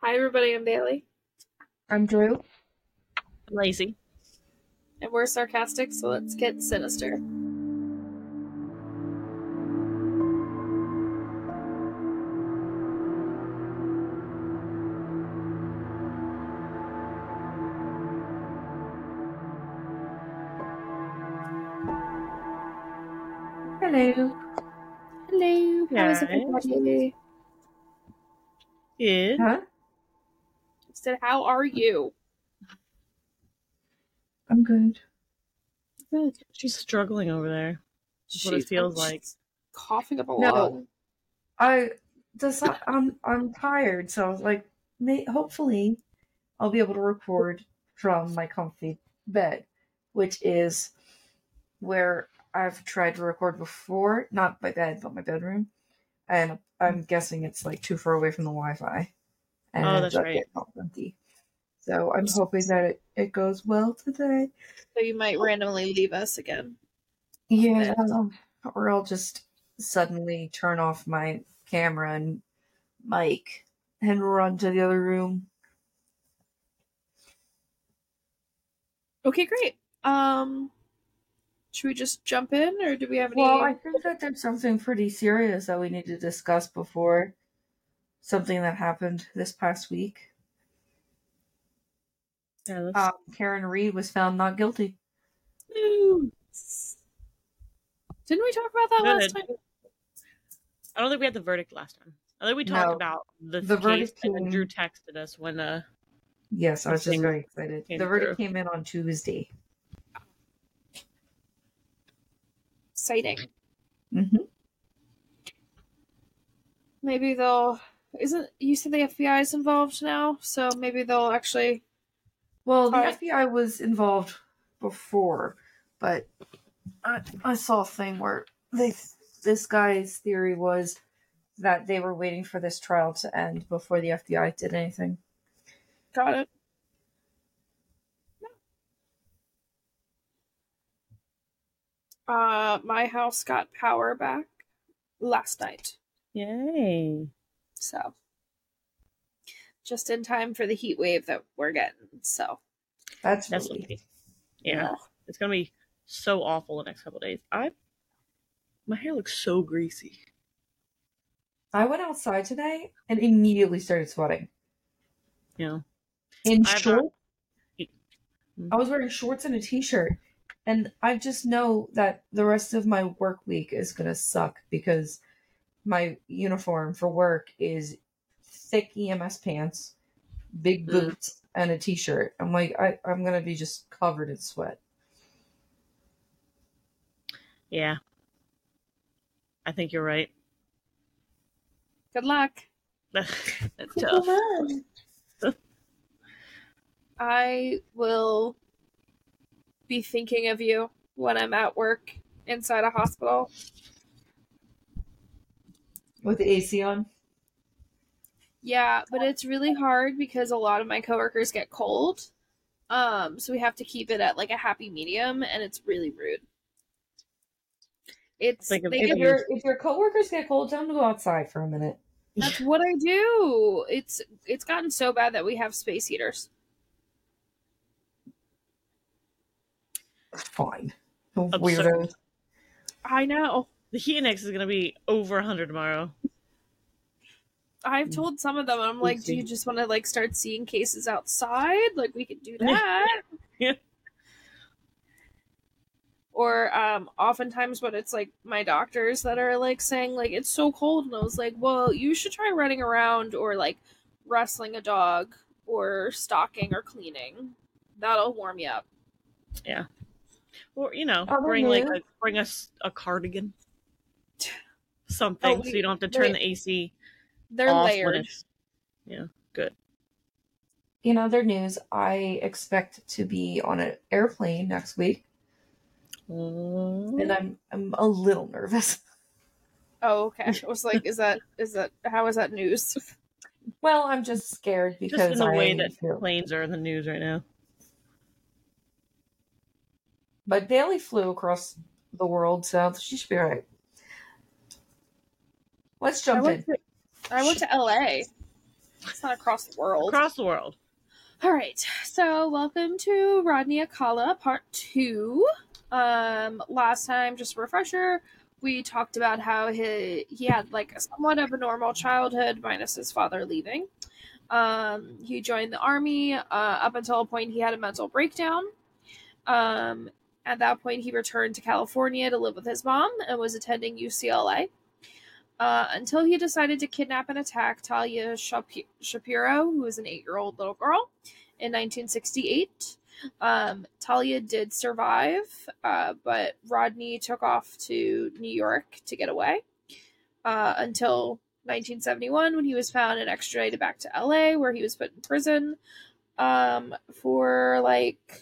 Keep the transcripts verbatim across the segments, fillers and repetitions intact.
Hi, everybody. I'm Bailey. I'm Drew. Lazy. And we're sarcastic, so let's get sinister. Hello. Hello. How is Hi. everybody? Good. Huh? I said, how are you? I'm good. Good. She's struggling over there. That's what it She's- feels she's like. coughing up a No. lung. I just I'm I'm tired, so I was like, may, hopefully, I'll be able to record from my comfy bed, which is where I've tried to record before. Not my bed, but my bedroom. And I'm guessing it's like too far away from the Wi-Fi, and Oh, it that's ends up right. getting all empty. So I'm hoping that it, it goes well today. So you might randomly leave us again. Yeah, or I'll just suddenly turn off my camera and mic and run to the other room. Okay, great. Um, should we just jump in, or do we have any? Well, I think that there's something pretty serious that we need to discuss before something that happened this past week. Yeah, let's... Um, Karen Reed was found not guilty. Woo. Didn't we talk about that Good. last time? I don't think we had the verdict last time. I think we talked No. about the, The case, verdict and then came- Drew texted us when uh Yes, I was just Thing very excited. came The verdict through. came in on Tuesday. Exciting. Mm-hmm. Maybe they'll. Isn't you said the F B I is involved now? So maybe they'll actually. Well, the Alright. F B I was involved before, but I, I saw a thing where they this guy's theory was that they were waiting for this trial to end before the F B I did anything. Got it. Uh, my house got power back last night, Yay. so just in time for the heat wave that we're getting. So That's That's really lucky. Yeah. It's gonna be so awful the next couple days. I my hair looks so greasy. I went outside today and immediately started sweating. Yeah. In I've short, not- I was wearing shorts and a t-shirt, and I just know that the rest of my work week is gonna suck because my uniform for work is thick E M S pants, big Mm. boots, and a t-shirt. I'm like, I, I'm gonna be just covered in sweat. Yeah. I think you're right. good luck. That's tough. I will be thinking of you when I'm at work inside a hospital. With the A C on? Yeah, but it's really hard because a lot of my coworkers get cold. Um, so we have to keep it at like a happy medium, and it's really rude. It's Think of- they If get, your if your coworkers get cold, tell them to go outside for a minute. that's what I do. It's it's gotten so bad that we have space heaters. Fine. Absurd. Weirdos. I know. The heat index is gonna be over one hundred tomorrow. I've told some of them, I'm like, do you just want to like start seeing cases outside? Like we could do that. Yeah. Or um oftentimes when it's like my doctors that are like saying like it's so cold, and I was like, well, you should try running around or like wrestling a dog or stalking or cleaning. That'll warm you up. Yeah. Or, you know, Oh, bring like yeah. a, bring us a cardigan. Something Oh, so we- you don't have to turn they- the A C They're off when layered. it's Yeah, good. In other news, I expect to be on an airplane next week, and I'm I'm a little nervous. Oh, okay. I was like, is that is that how is that news? Well, I'm just scared because Just in the I way that feel... planes are in the news right now. But Bailey flew across the world, so she should be alright. Let's I jump went in. to I went to L A. It's not across the world. Across the world. All right, so welcome to Rodney Akala part two. Um, last time, just a refresher, we talked about how he he had like a somewhat of a normal childhood, minus his father leaving. Um, he joined the army. Uh, up until a point, he had a mental breakdown. Um, at that point, he returned to California to live with his mom and was attending U C L A. Uh, until he decided to kidnap and attack Talia Shapiro, who was an eight-year-old little girl, in nineteen sixty-eight. Um, Talia did survive, uh, but Rodney took off to New York to get away uh, until nineteen seventy-one, when he was found and extradited back to L A, where he was put in prison um, for like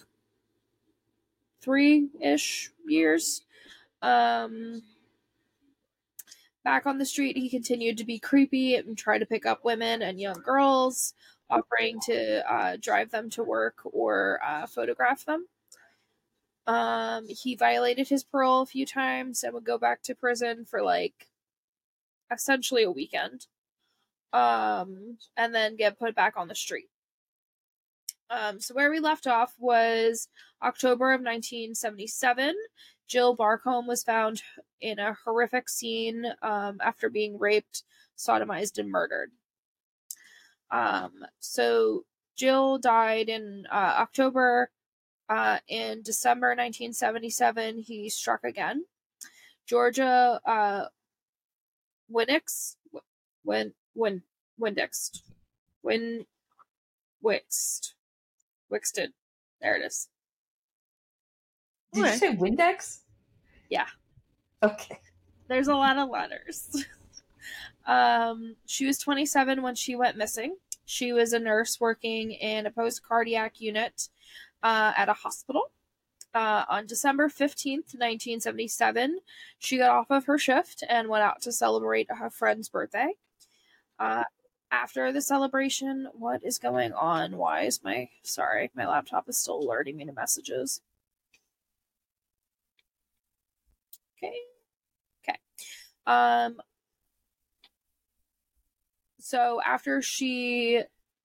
three-ish years. Um... Back on the street, he continued to be creepy and try to pick up women and young girls, offering to uh, drive them to work or uh, photograph them. Um, he violated his parole a few times and would go back to prison for like essentially a weekend, um, and then get put back on the street. Um, so where we left off was October of nineteen seventy-seven. Jill Barcombe was found in a horrific scene um, after being raped, sodomized, and murdered. Um, so Jill died in uh, October. Uh, in December nineteen seventy-seven, he struck again. Georgia uh, Winnix, Win Win Windixed, Win Wixed, Wixted. There it is. Did Okay. you say Windex? Yeah. Okay. There's a lot of letters. um, she was twenty-seven when she went missing. She was a nurse working in a post-cardiac unit uh, at a hospital. Uh, on December fifteenth, nineteen seventy-seven, she got off of her shift and went out to celebrate her friend's birthday. Uh, after the celebration, what is going on? Why is my... Sorry, my laptop is still alerting me to messages. Okay. Okay. Um, so after she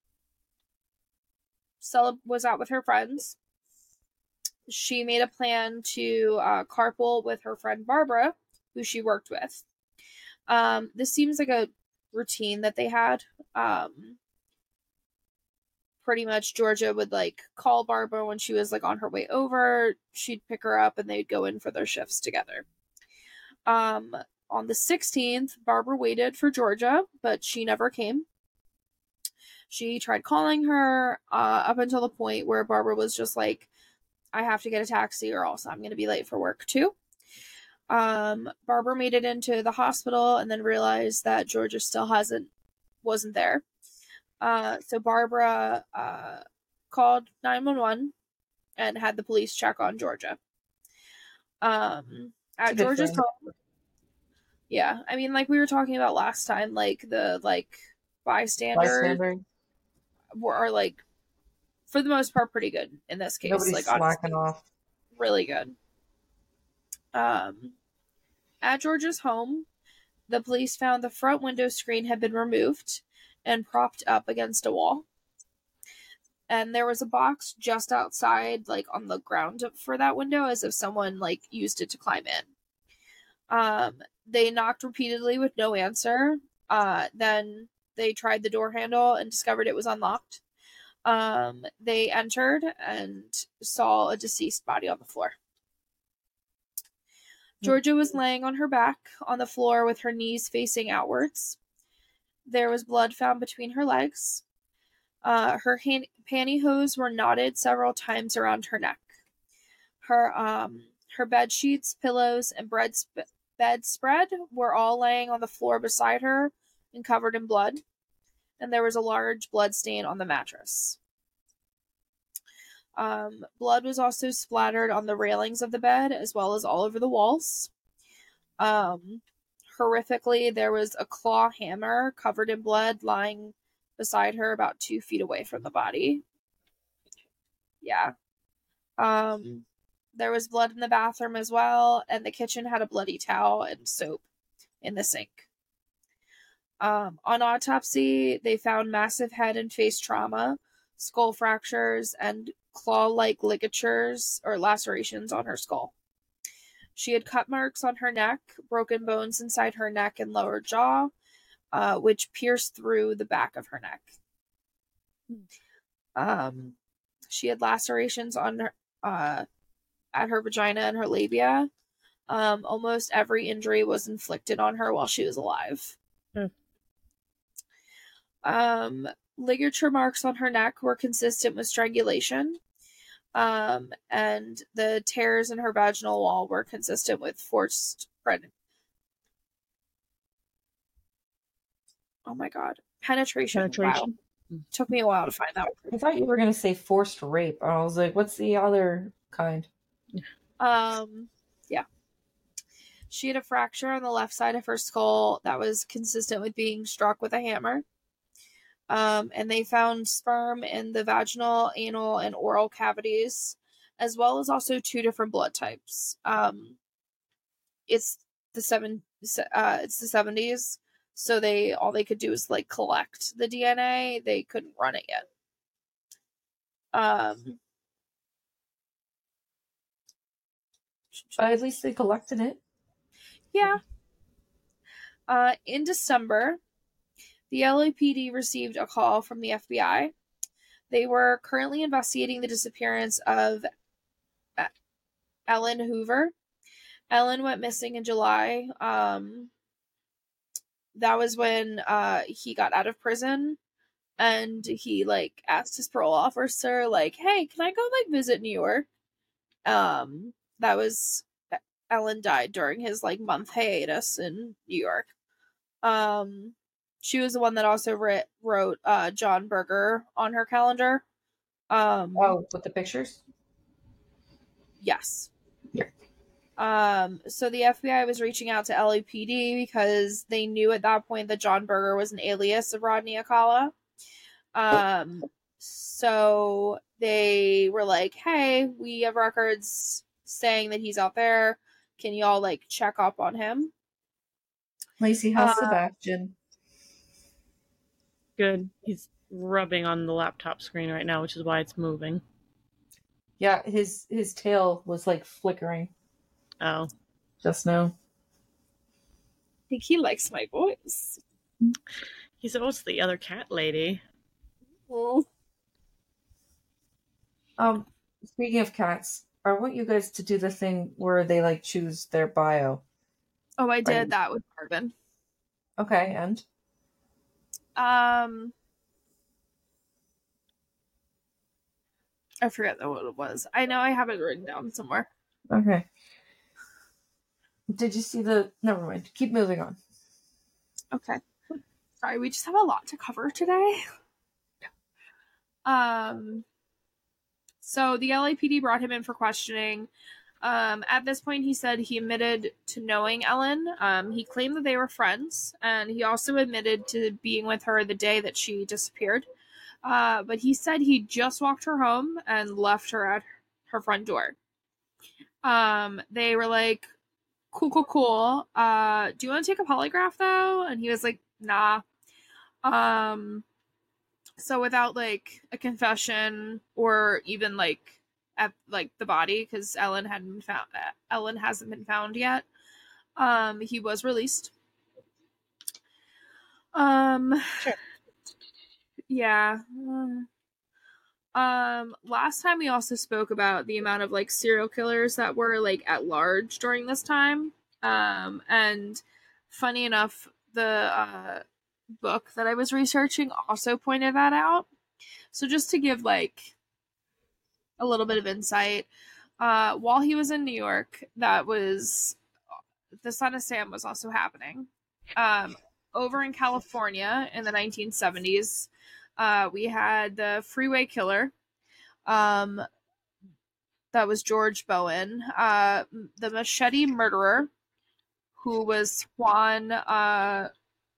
cele- was out with her friends, she made a plan to uh, carpool with her friend Barbara, who she worked with. Um, this seems like a routine that they had. Um, pretty much Georgia would like call Barbara when she was like on her way over. She'd pick her up and they'd go in for their shifts together. Um, on the sixteenth, Barbara waited for Georgia, but she never came. She tried calling her uh, up until the point where Barbara was just like, I have to get a taxi or else I'm going to be late for work too. Um, Barbara made it into the hospital and then realized that Georgia still hasn't, wasn't there. Uh, so Barbara uh, called nine one one and had the police check on Georgia. Um, at Georgia's thing. home. Yeah, I mean, like we were talking about last time, like the like bystanders Bystander. were are like, for the most part, pretty good in this case. Nobody's like slacking off. Really good. Um, at Georgia's home, the police found the front window screen had been removed and propped up against a wall. And there was a box just outside, like on the ground for that window, as if someone like used it to climb in. Um, they knocked repeatedly with no answer. Uh, then they tried the door handle and discovered it was unlocked. Um, they entered and saw a deceased body on the floor. Georgia was laying on her back on the floor with her knees facing outwards. There was blood found between her legs. Uh, her hand- pantyhose were knotted several times around her neck. Her um her bed sheets, pillows, and bread sp- bedspread were all laying on the floor beside her and covered in blood. And there was a large blood stain on the mattress. Um, blood was also splattered on the railings of the bed as well as all over the walls. Um, horrifically, there was a claw hammer covered in blood lying beside her about two feet away from the body. Yeah. Um, there was blood in the bathroom as well, and the kitchen had a bloody towel and soap in the sink. Um, on autopsy, they found massive head and face trauma, skull fractures, and claw-like ligatures or lacerations on her skull. She had cut marks on her neck, broken bones inside her neck and lower jaw, uh, which pierced through the back of her neck. Um, she had lacerations on her, uh, at her vagina and her labia. Um, almost every injury was inflicted on her while she was alive. Hmm. Um, ligature marks on her neck were consistent with strangulation. Um, and the tears in her vaginal wall were consistent with forced pregnancy. Oh my god. Penetration. Penetration. Wow. Took me a while to find that. I thought you were going to say forced rape. I was like, what's the other kind? Um, yeah. She had a fracture on the left side of her skull that was consistent with being struck with a hammer. Um, and they found sperm in the vaginal, anal, and oral cavities, as well as also two different blood types. Um, it's the seven, uh, it's the seventies, so they all they could do is like collect the D N A. They couldn't run it yet. Um, But at least they collected it. yeah. Uh, in December, the L A P D received a call from the F B I. They were currently investigating the disappearance of Ellen Hoover. Ellen went missing in July. Um, that was when uh, he got out of prison, and he like asked his parole officer, like, "Hey, can I go like visit New York?" Um, that was Ellen died during his like month hiatus in New York. Um, she was the one that also writ, wrote uh, John Berger on her calendar. Um, Oh, with the pictures? yes. Yeah. Um, so the F B I was reaching out to L A P D because they knew at that point that John Berger was an alias of Rodney Alcala. Um, so they were like, "Hey, we have records saying that he's out there. Can y'all like check up on him?" Lacey, how's Uh, Sebastian? Good. He's rubbing on the laptop screen right now, which is why it's moving. Yeah, his his tail was like flickering Oh. just now. I think he likes my voice. He said, "Oh, it's the other cat lady." Oh, Um, speaking of cats, I want you guys to do the thing where they like choose their bio. oh I did Right. that with Marvin. Okay, and Um, I forget what it was. I know I have it written down somewhere. okay. Did you see the? Never mind. Keep moving on. Okay. Sorry, we just have a lot to cover today. Um, so the L A P D brought him in for questioning. Um, at this point, he said he admitted to knowing Ellen. Um, he claimed that they were friends, and he also admitted to being with her the day that she disappeared. Uh, but he said he just walked her home and left her at her front door. Um, they were like, "Cool, cool, cool. Uh, do you want to take a polygraph though?" And he was like, "Nah." Um, so without like a confession or even like at like the body, because Ellen hadn't been found, Ellen hasn't been found yet. Um, he was released. Um, Sure. Yeah. Um, last time we also spoke about the amount of like serial killers that were like at large during this time. Um, and funny enough, the uh, book that I was researching also pointed that out. So just to give like a little bit of insight, uh, while he was in New York, that was the Son of Sam was also happening. Um, over in California in the nineteen seventies, uh, we had the Freeway Killer. Um, that was George Bowen. Uh, the Machete Murderer, who was Juan uh,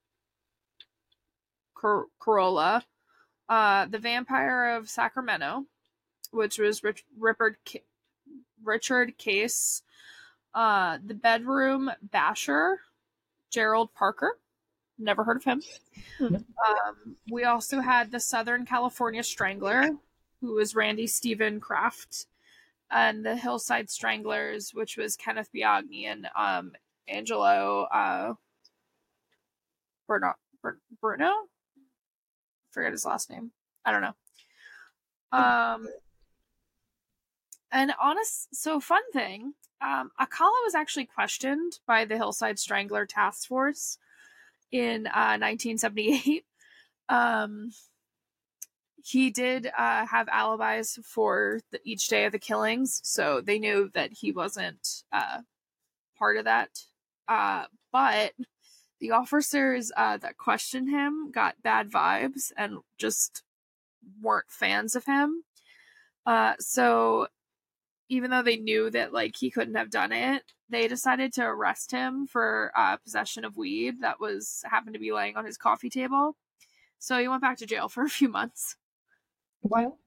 Cor- Corolla. Uh, the Vampire of Sacramento, which was Rich- Richard, K- Richard Case. Uh, the Bedroom Basher, Gerald Parker. Never heard of him. Hmm. Um, we also had the Southern California Strangler, who was Randy Stephen Kraft, and the Hillside Stranglers, which was Kenneth Biagni and um, Angelo uh, Bruno. Bruno? Forget his last name. I don't know. Um, and honest, so fun thing, um, Akala was actually questioned by the Hillside Strangler Task Force in uh, nineteen seventy-eight. Um, he did uh, have alibis for the, each day of the killings, so they knew that he wasn't uh, part of that. Uh, but the officers uh, that questioned him got bad vibes and just weren't fans of him. Uh, so even though they knew that like he couldn't have done it, they decided to arrest him for uh, possession of weed that was happened to be laying on his coffee table. So he went back to jail for a few months. Well,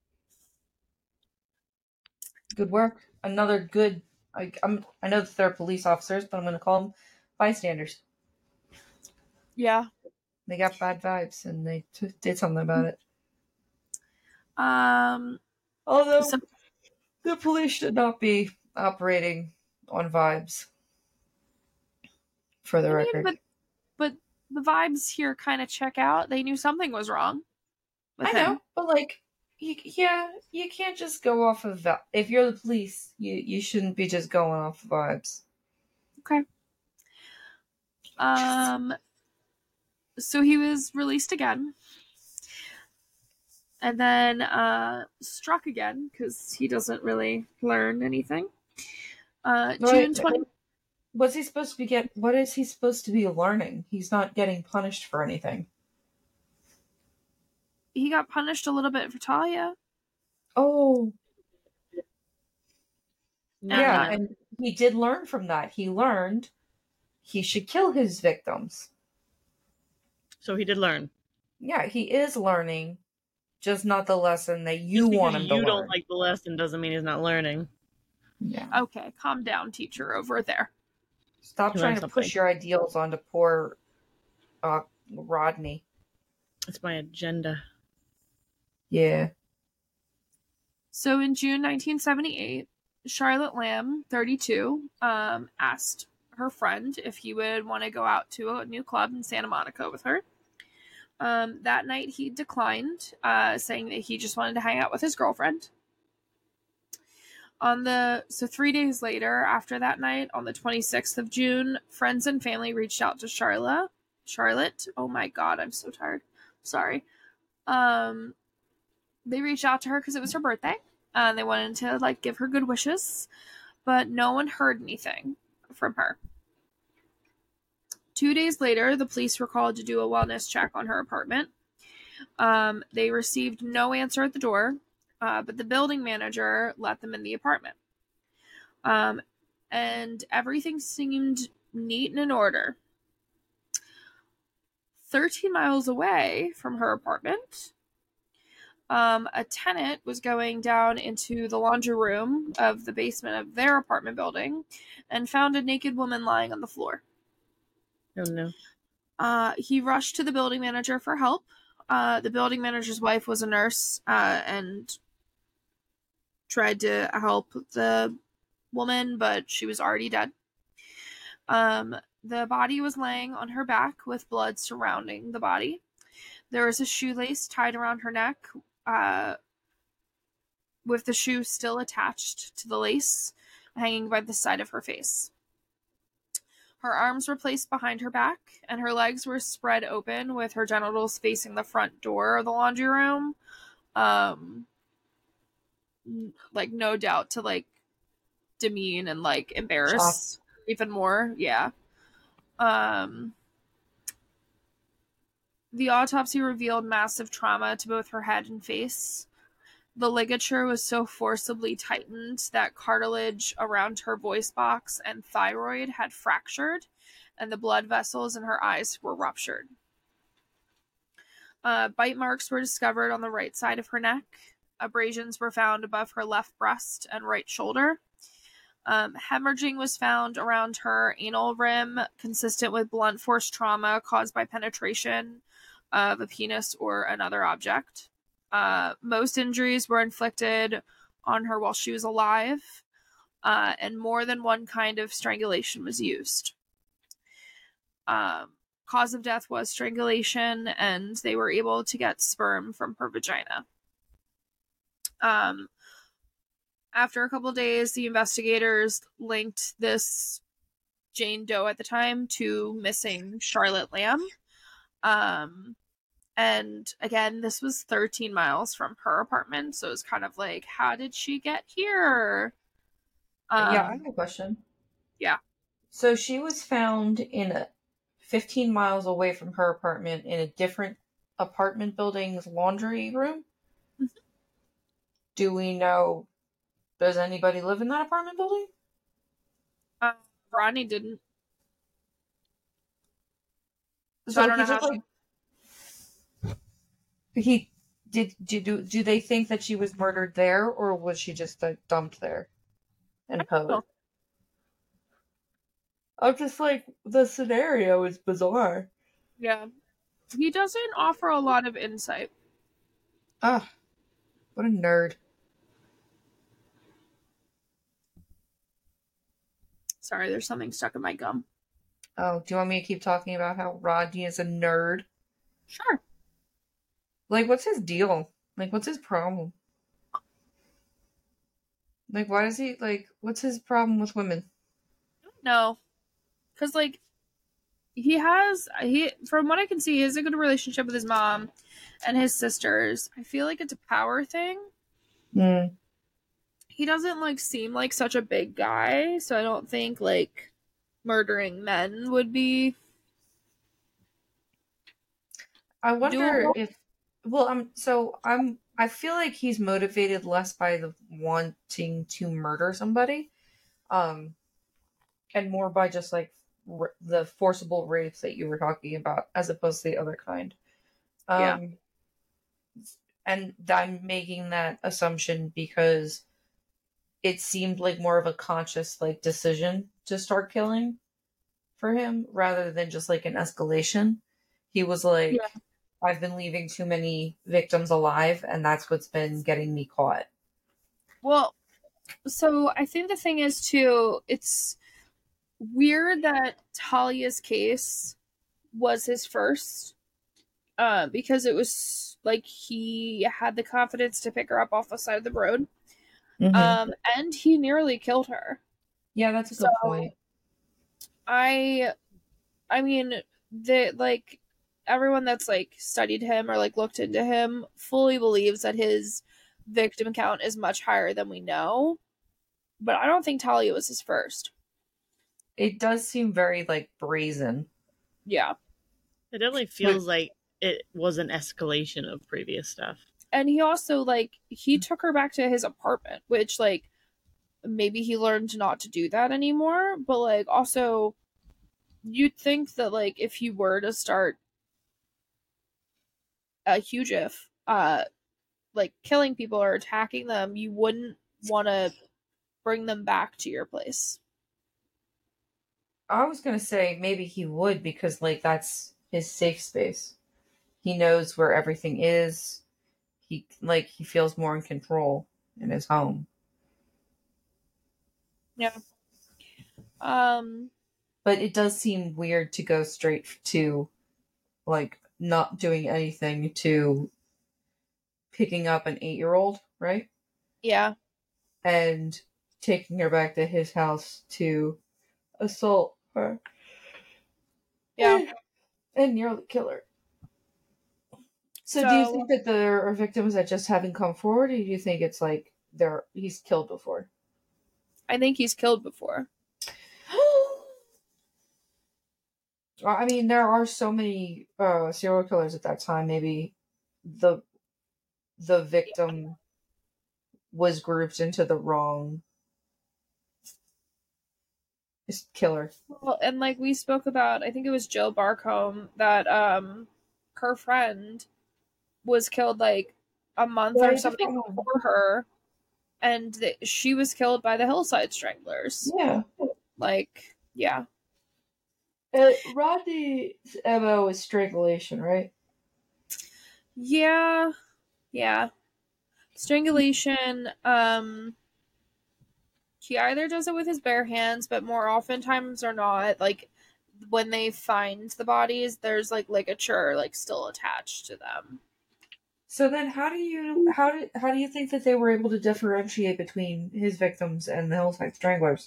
good work. Another good. I, I'm. I know that they're police officers, but I'm going to call them bystanders. Yeah. They got bad vibes, and they t- did something about it. Um. Although So, the police should not be operating on vibes. For the I mean, record, but but the vibes here kind of check out. They knew something was wrong with I him. know, but like, you, yeah, you can't just go off of that. If you're the police, you you shouldn't be just going off of vibes. Okay. Um. So he was released again, and then uh, struck again because he doesn't really learn anything. Uh, June twentieth. What's he supposed to be get? What is he supposed to be learning? He's not getting punished for anything. He got punished a little bit for Talia. Oh, No, yeah, no. and he did learn from that. He learned he should kill his victims. So he did learn. Yeah, he is learning, just not the lesson that you Just because want him to you learn. don't like the lesson doesn't mean he's not learning. Yeah. Okay, calm down, teacher over there. Stop He trying learned to something. push your ideals onto poor uh, Rodney. It's my agenda. Yeah. So in June nineteen seventy-eight, Charlotte Lamb, thirty-two, um, asked her friend if he would want to go out to a new club in Santa Monica with her. Um, that night he declined, uh, saying that he just wanted to hang out with his girlfriend. On the so three days later, after that night, on the twenty-sixth of June, friends and family reached out to Charlotte. Charlotte, oh my god, I'm so tired. Sorry. Um, they reached out to her because it was her birthday, and they wanted to like give her good wishes, but no one heard anything from her. Two days later, the police were called to do a wellness check on her apartment. Um, they received no answer at the door, uh, but the building manager let them in the apartment. Um, and everything seemed neat and in order. thirteen miles away from her apartment, um, a tenant was going down into the laundry room of the basement of their apartment building and found a naked woman lying on the floor. Oh no. Uh, he rushed to the building manager for help. Uh, the building manager's wife was a nurse uh, and tried to help the woman, but she was already dead. Um, the body was laying on her back with blood surrounding the body. There was a shoelace tied around her neck, uh, with the shoe still attached to the lace, hanging by the side of her face. Her arms were placed behind her back, and her legs were spread open with her genitals facing the front door of the laundry room. Um, like, no doubt to, like, demean and, like, embarrass Shock. even more. Yeah. Um, the autopsy revealed massive trauma to both her head and face. The ligature was so forcibly tightened that cartilage around her voice box and thyroid had fractured, and the blood vessels in her eyes were ruptured. Uh, bite marks were discovered on the right side of her neck. Abrasions were found above her left breast and right shoulder. Um, hemorrhaging was found around her anal rim, consistent with blunt force trauma caused by penetration of a penis or another object. Uh, most injuries were inflicted on her while she was alive, uh, and more than one kind of strangulation was used. Um, cause of death was strangulation, and they were able to get sperm from her vagina. Um, after a couple of days, the investigators linked this Jane Doe at the time to missing Charlotte Lamb. Um, and again, this was thirteen miles from her apartment, so it's kind of like, how did she get here? Um, yeah, I have a question. Yeah. So she was found in a fifteen miles away from her apartment in a different apartment building's laundry room. Mm-hmm. Do we know, does anybody live in that apartment building? Uh, Rodney didn't. So, So I don't he know how just, like, he did, do, do do they think that she was murdered there, or was she just like, dumped there and posed? know. I'm just like, the scenario is bizarre. Yeah. He doesn't offer a lot of insight. Ah, what a nerd. Sorry, there's something stuck in my gum. Oh, do you want me to keep talking about how Rodney is a nerd? Sure. Like, what's his deal? Like, what's his problem? Like, why does he, like, what's his problem with women? No. Because, like, he has, he, from what I can see, he has a good relationship with his mom and his sisters. I feel like it's a power thing. Hmm. He doesn't, like, seem like such a big guy, so I don't think, like, murdering men would be I wonder doable. if, well, I'm, so I'm, I feel like he's motivated less by the wanting to murder somebody, um, and more by just, like, r- the forcible rapes that you were talking about, as opposed to the other kind. Um, Yeah. And I'm making that assumption because it seemed like more of a conscious, like, decision to start killing for him rather than just like an escalation. He was like, Yeah. I've been leaving too many victims alive, and that's what's been getting me caught. Well, so I think the thing is, too, it's weird that Talia's case was his first, uh, because it was like he had the confidence to pick her up off the side of the road, Mm-hmm. um, and he nearly killed her. Yeah, that's a good So, point. I, I mean, the like everyone that's like studied him or like looked into him fully believes that his victim count is much higher than we know, but I don't think Talia was his first. It does seem very, like, brazen. Yeah. It definitely feels like it was an escalation of previous stuff. And he also, like, he took her back to his apartment, which, like, maybe he learned not to do that anymore, but, like, also, you'd think that, like, if you were to start a huge if, uh, like, killing people or attacking them, you wouldn't want to bring them back to your place. I was gonna say maybe he would because, like, that's his safe space. He knows where everything is. He, like, he feels more in control in his home. Yeah. Um, But it does seem weird to go straight to, like, not doing anything to picking up an eight-year-old, right? yeah. And taking her back to his house to assault her. Yeah. And nearly kill her. So, So, do you think that there are victims that just haven't come forward, or do you think it's like they're he's killed before? I think he's killed before. I mean, there are so many uh, serial killers at that time. Maybe the the victim was grouped into the wrong killer. Well, and like we spoke about, I think it was Jill Barcombe, that um her friend was killed like a month or Right, something different one. before her, and th- she was killed by the Hillside Stranglers. Yeah. Like, yeah. Uh, Rodney's M O is strangulation, right? Yeah. Yeah. Strangulation, um he either does it with his bare hands, but more oftentimes or not, like when they find the bodies, there's like ligature like still attached to them. So then, how do you how do how do you think that they were able to differentiate between his victims and the Hillside Stranglers?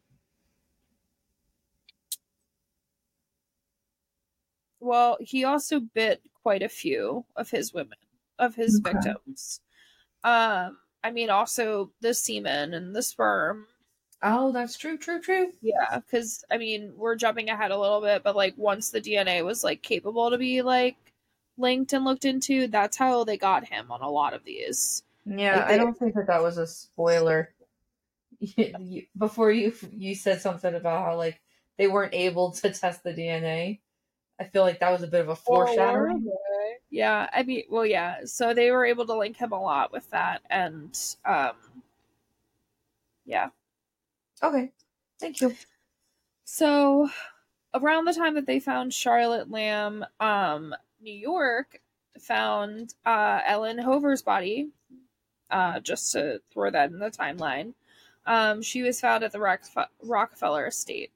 Well, he also bit quite a few of his women, of his Okay. victims. Um, I mean, also the semen and the sperm. Oh, that's true, true, true. Yeah, because I mean, we're jumping ahead a little bit, but like once the D N A was like capable to be like linked and looked into, that's how they got him on a lot of these. Yeah, Like I they, don't think that that was a spoiler. You- Before you you said something about how like they weren't able to test the D N A. I feel like that was a bit of a foreshadowing. yeah, I mean, well, yeah. So they were able to link him a lot with that, and um, yeah. Okay, thank you. So around the time that they found Charlotte Lamb, um, New York found uh, Ellen Hover's body. Uh, just to throw that in the timeline, um, she was found at the Rock- Rockefeller estate.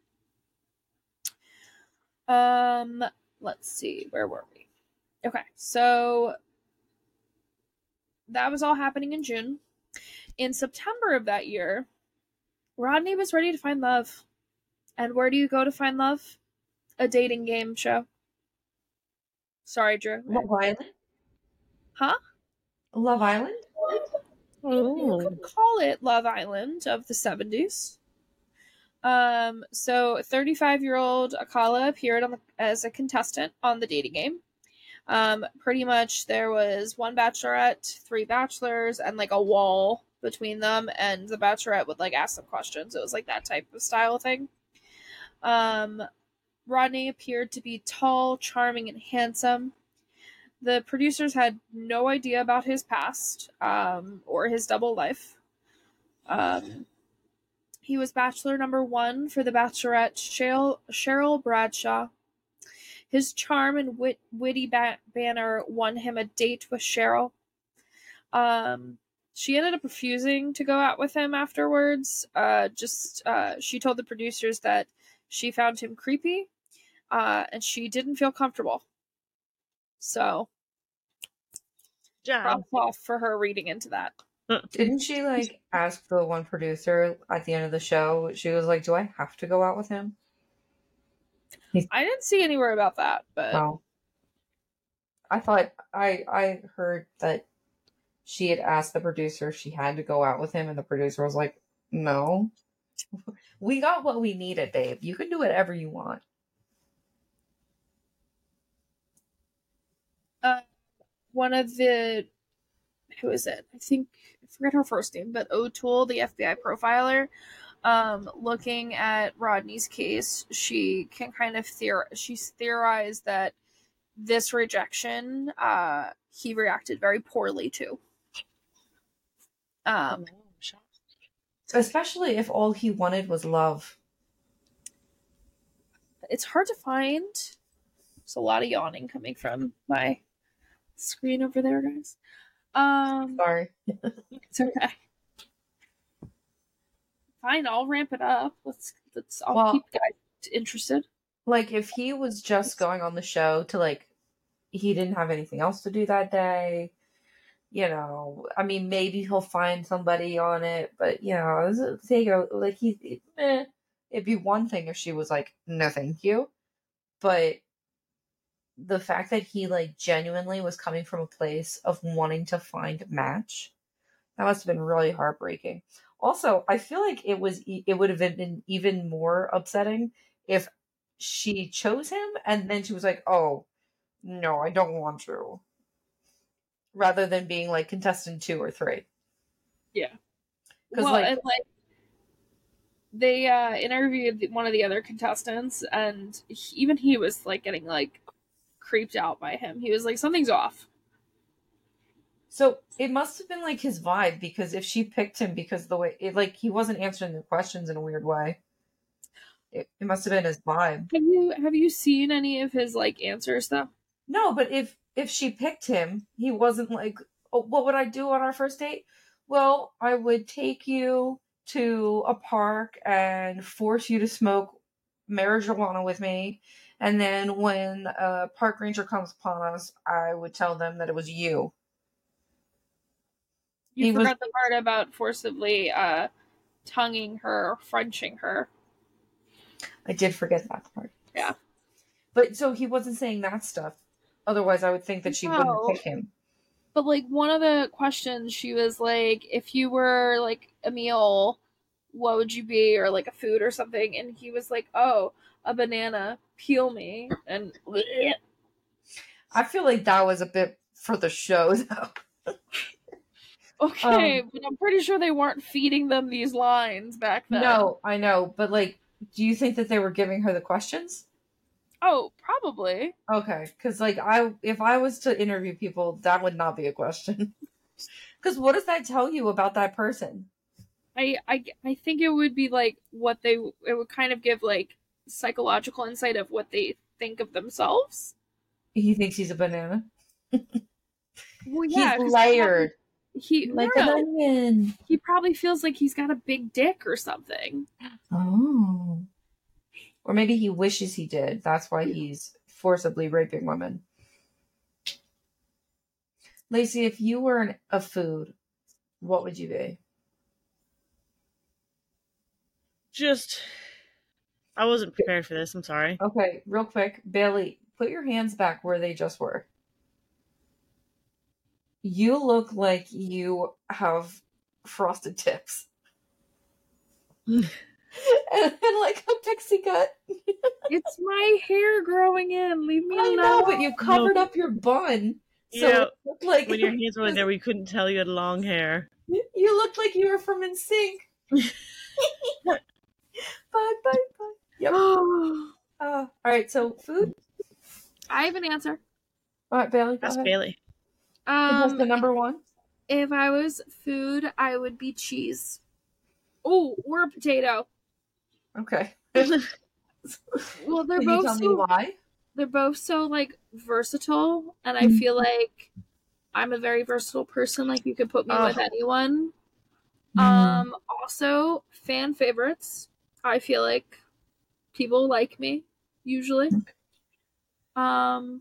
Um, let's see, where were we? Okay, so that was all happening in June. In September of that year, Rodney was ready to find love. And where do you go to find love? A dating game show. Sorry, Drew. Love Island? Huh? Love Island? You could call it Love Island of the seventies. Um, so thirty-five-year-old Akala appeared on the, as a contestant on the dating game. Um, pretty much there was one bachelorette, three bachelors, and like a wall between them, and the bachelorette would like ask them questions. It was like that type of style thing. Um, Rodney appeared to be tall, charming, and handsome. The producers had no idea about his past um, or his double life. Um, he was bachelor number one for the Bachelorette, Cheryl, Cheryl Bradshaw. His charm and wit, witty ba- banner won him a date with Cheryl. Um, she ended up refusing to go out with him afterwards. Uh, just uh, she told the producers that she found him creepy, uh, and she didn't feel comfortable. So, Job. props off for her reading into that. Didn't she like ask the one producer at the end of the show? She was like, "Do I have to go out with him?" I didn't see anywhere about that, but Well, I thought I I heard that she had asked the producer if she had to go out with him, and the producer was like, "No, we got what we needed, babe. You can do whatever you want." uh, one of the who is it? I think I forget her first name, but O'Toole, the F B I profiler, um, looking at Rodney's case, she can kind of theor she's theorized that this rejection, uh, he reacted very poorly to. Um, Especially if all he wanted was love. it's hard to find. There's a lot of yawning coming from my screen over there, guys. Um, Sorry. it's okay. Fine, I'll ramp it up. Let's let's. I'll Well, keep guys interested. Like if he was just going on the show to like, he didn't have anything else to do that day. You know, I mean, maybe he'll find somebody on it, but you know, take a like he, eh, it'd be one thing if she was like, no, thank you, but the fact that he like genuinely was coming from a place of wanting to find a match, that must have been really heartbreaking. Also, I feel like it was it would have been even more upsetting if she chose him and then she was like, "Oh, no, I don't want to." Rather than being like contestant two or three. Yeah. 'Cause, Well, like- and like they uh interviewed one of the other contestants, and he, even he was like getting like creeped out by him. He was like, something's off. So it must have been like his vibe, because if she picked him because the way it, like he wasn't answering the questions in a weird way, it, it must have been his vibe. Have you have you seen any of his like answers though? No, but if if she picked him, he wasn't like, oh, what would I do on our first date? Well, I would take you to a park and force you to smoke marijuana with me, and then when a park ranger comes upon us, I would tell them that it was you. You He was. forgot the part about forcibly uh tonguing her or Frenching her. I did forget that part. Yeah. But so he wasn't saying that stuff. Otherwise, I would think that she wouldn't No. pick him. But like one of the questions, she was like, if you were like a meal, what would you be, or like a food or something? And he was like, oh, a banana, peel me. And I feel like that was a bit for the show, though. okay, Um, but I'm pretty sure they weren't feeding them these lines back then. No, I know, but like, do you think that they were giving her the questions? Oh, probably. Okay, because like I, if I was to interview people, that would not be a question. Because what does that tell you about that person? I, I, I think it would be like what they, it would kind of give like psychological insight of what they think of themselves. He thinks he's a banana. Well, yeah, He's layered. He like no, an onion. He probably feels like he's got a big dick or something. Oh. Or maybe he wishes he did. That's why he's forcibly raping women. Lacey, if you were an, a food, what would you be? Just, I wasn't prepared for this. I'm sorry. Okay, real quick. Bailey, put your hands back where they just were. You look like you have frosted tips. and, and like a pixie cut. It's my hair growing in. Leave me I alone. know, but you covered No. up your bun. So Yeah, it looked like when your hands were like there, we couldn't tell you had long hair. you looked like you were from N Sync. Bye, bye, bye. Yep. Uh, all right, so food? I have an answer. All right, Bailey, go That's ahead. Bailey. What's Um, the number one? if I was food, I would be cheese. Oh, or a potato. Okay. Well, they're Can you both tell me so why? they're both so like versatile, and I Mhm. feel like I'm a very versatile person. Like you could put me Oh. with anyone. Mhm. Um, also fan favorites. I feel like people like me usually. Um,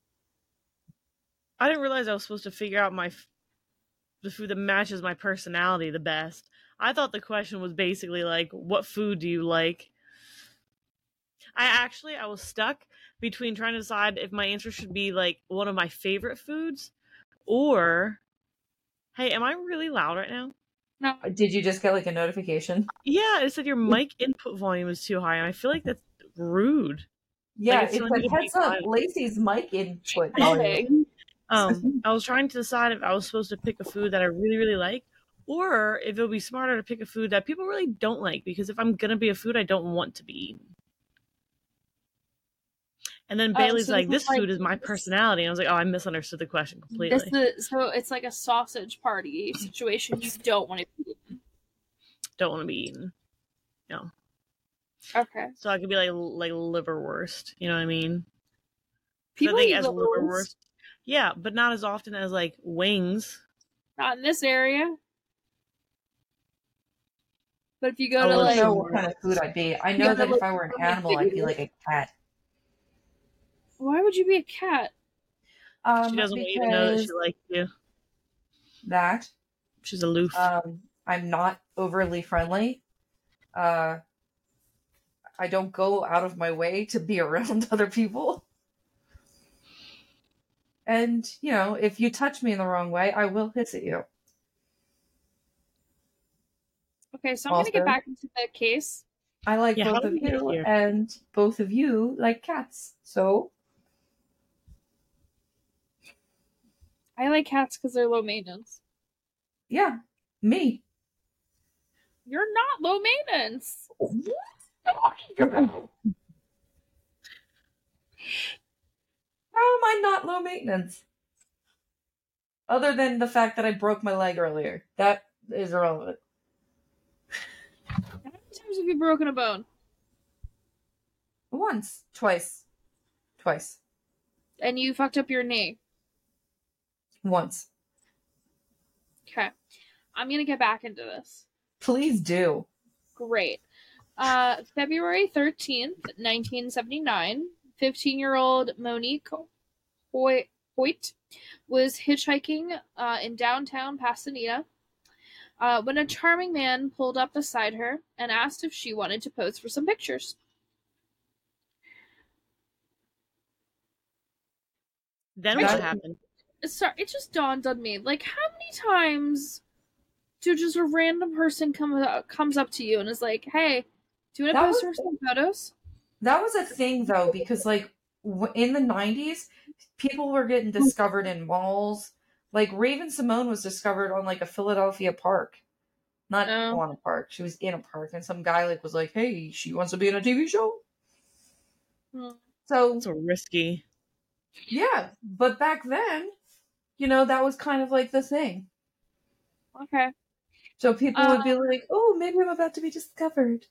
I didn't realize I was supposed to figure out my f- the food that matches my personality the best. I thought the question was basically like, what food do you like? I actually, I was stuck between trying to decide if my answer should be like one of my favorite foods or, hey, am I really loud right now? no, Did you just get like a notification? Yeah, it said your mic input volume is too high, and I feel like that's rude. Yeah, it's it's telling like you to be heads up. quiet. Lacey's mic input Oh, volume. hey. Um, I was trying to decide if I was supposed to pick a food that I really, really like, or if it would be smarter to pick a food that people really don't like, because if I'm gonna be a food I don't want to be eaten. And then Oh, Bailey's so like, this this is like- food is my personality. And I was like, oh, I misunderstood the question completely. This is so it's like a sausage party situation. You don't want to be eaten. Don't want to be eaten. Okay. So I could be like like liverwurst. You know what I mean? 'Cause People I think eat as liverwurst. liverwurst, yeah, but not as often as like wings. Not in this area. But if you go I to I don't was like know what kind of food I'd be. I know Yeah, that like- if I were an animal, I'd be like a cat. why would you be a cat? Um, She doesn't want you to know that because she likes you. that She's aloof. um, I'm not overly friendly. Uh, I don't go out of my way to be around other people. And, you know, if you touch me in the wrong way, I will hiss at you. Okay, so I'm gonna Also- get back into the case. I like Yeah, how both did of we get you, here? and both of you like cats. So, I like cats because they're low maintenance. yeah, me. You're not low maintenance. How am I not low maintenance? Other than the fact that I broke my leg earlier. That is irrelevant. How many times have you broken a bone? Once. Twice. Twice. And you fucked up your knee. Once. Okay. I'm gonna get back into this. Please do. Great. Uh, February thirteenth, nineteen seventy-nine, fifteen-year-old Monique Hoy- Hoyt was hitchhiking uh, in downtown Pasadena uh, when a charming man pulled up beside her and asked if she wanted to pose for some pictures. Then That- what happened? Sorry, it just dawned on me. Like, how many times do just a random person come uh, comes up to you and is like, "Hey, do you want to That pose was- for some photos?" That was a thing, though, because, like, w- in the nineties, people were getting discovered in malls. Like, Raven Simone was discovered on, like, a Philadelphia park. Not Oh. on a park. She was in a park, and some guy, like, was like, hey, she wants to be in a T V show. Hmm. So, So risky. yeah. But back then, you know, that was kind of, like, the thing. Okay. So people would be like, oh, maybe I'm about to be discovered.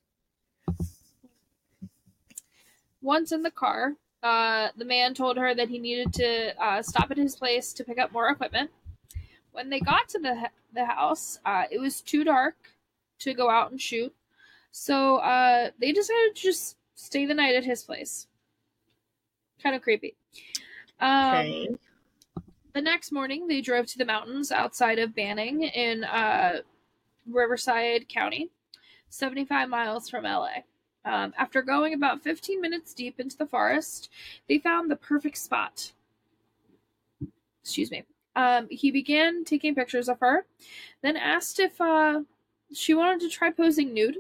Once in the car, uh, the man told her that he needed to uh, stop at his place to pick up more equipment. When they got to the the house, uh, it was too dark to go out and shoot, so uh, they decided to just stay the night at his place. Kind of creepy. Um, Okay. The next morning, they drove to the mountains outside of Banning in uh, Riverside County, seventy-five miles from L A. Um, after going about fifteen minutes deep into the forest, they found the perfect spot. Excuse me. Um, he began taking pictures of her, then asked if uh, she wanted to try posing nude.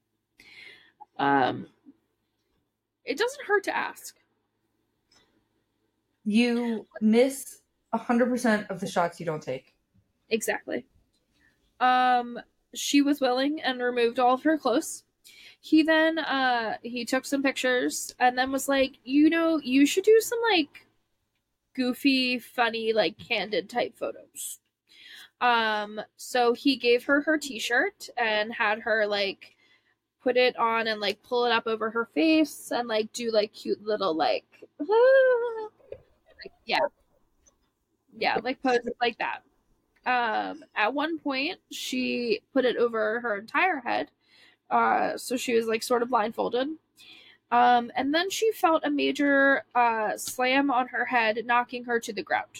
Um, it doesn't hurt to ask. You miss one hundred percent of the shots you don't take. Exactly. Um, she was willing and removed all of her clothes. He then uh he took some pictures and then was like, you know, you should do some like goofy, funny, like candid type photos. Um, so he gave her her t-shirt and had her like put it on and like pull it up over her face and like do like cute little like, like yeah. Yeah, like poses like that. Um, at one point, she put it over her entire head, uh, so she was like sort of blindfolded. Um, and then she felt a major uh, slam on her head, knocking her to the ground.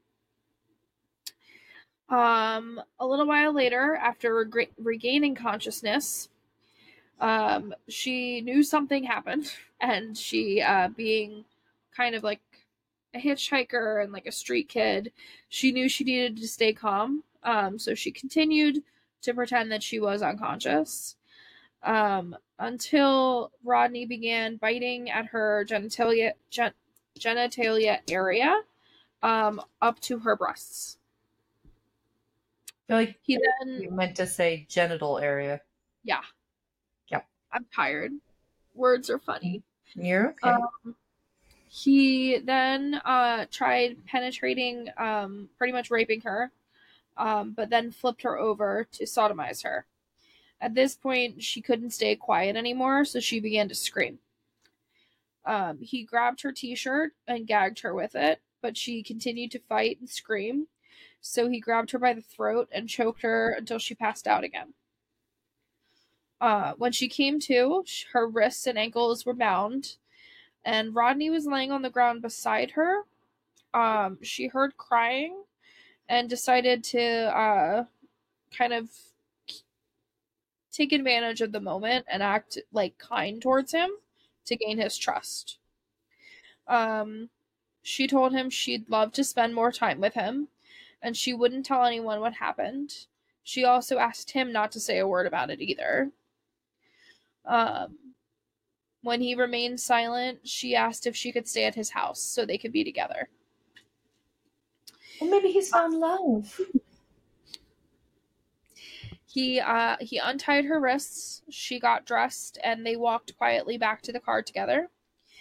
Um, a little while later, after reg- regaining consciousness, um, she knew something happened, and she, uh, being kind of like a hitchhiker and like a street kid, she knew she needed to stay calm. Um, so she continued to pretend that she was unconscious. Um, until Rodney began biting at her genitalia, gen- genitalia area, um, up to her breasts. I feel like He then, you meant to say genital area. yeah, Yep. I'm tired. Words are funny. You're okay. Um, he then uh, tried penetrating, um, pretty much raping her, um, but then flipped her over to sodomize her. At this point, she couldn't stay quiet anymore, so she began to scream. Um, he grabbed her t-shirt and gagged her with it, but she continued to fight and scream, so he grabbed her by the throat and choked her until she passed out again. Uh, when she came to, her wrists and ankles were bound, and Rodney was laying on the ground beside her. Um, she heard crying and decided to uh, kind of take advantage of the moment and act like kind towards him to gain his trust. Um, she told him she'd love to spend more time with him, and she wouldn't tell anyone what happened. She also asked him not to say a word about it either. Um, when he remained silent, she asked if she could stay at his house so they could be together. Well, maybe he's found love. He uh he untied her wrists, she got dressed, and they walked quietly back to the car together.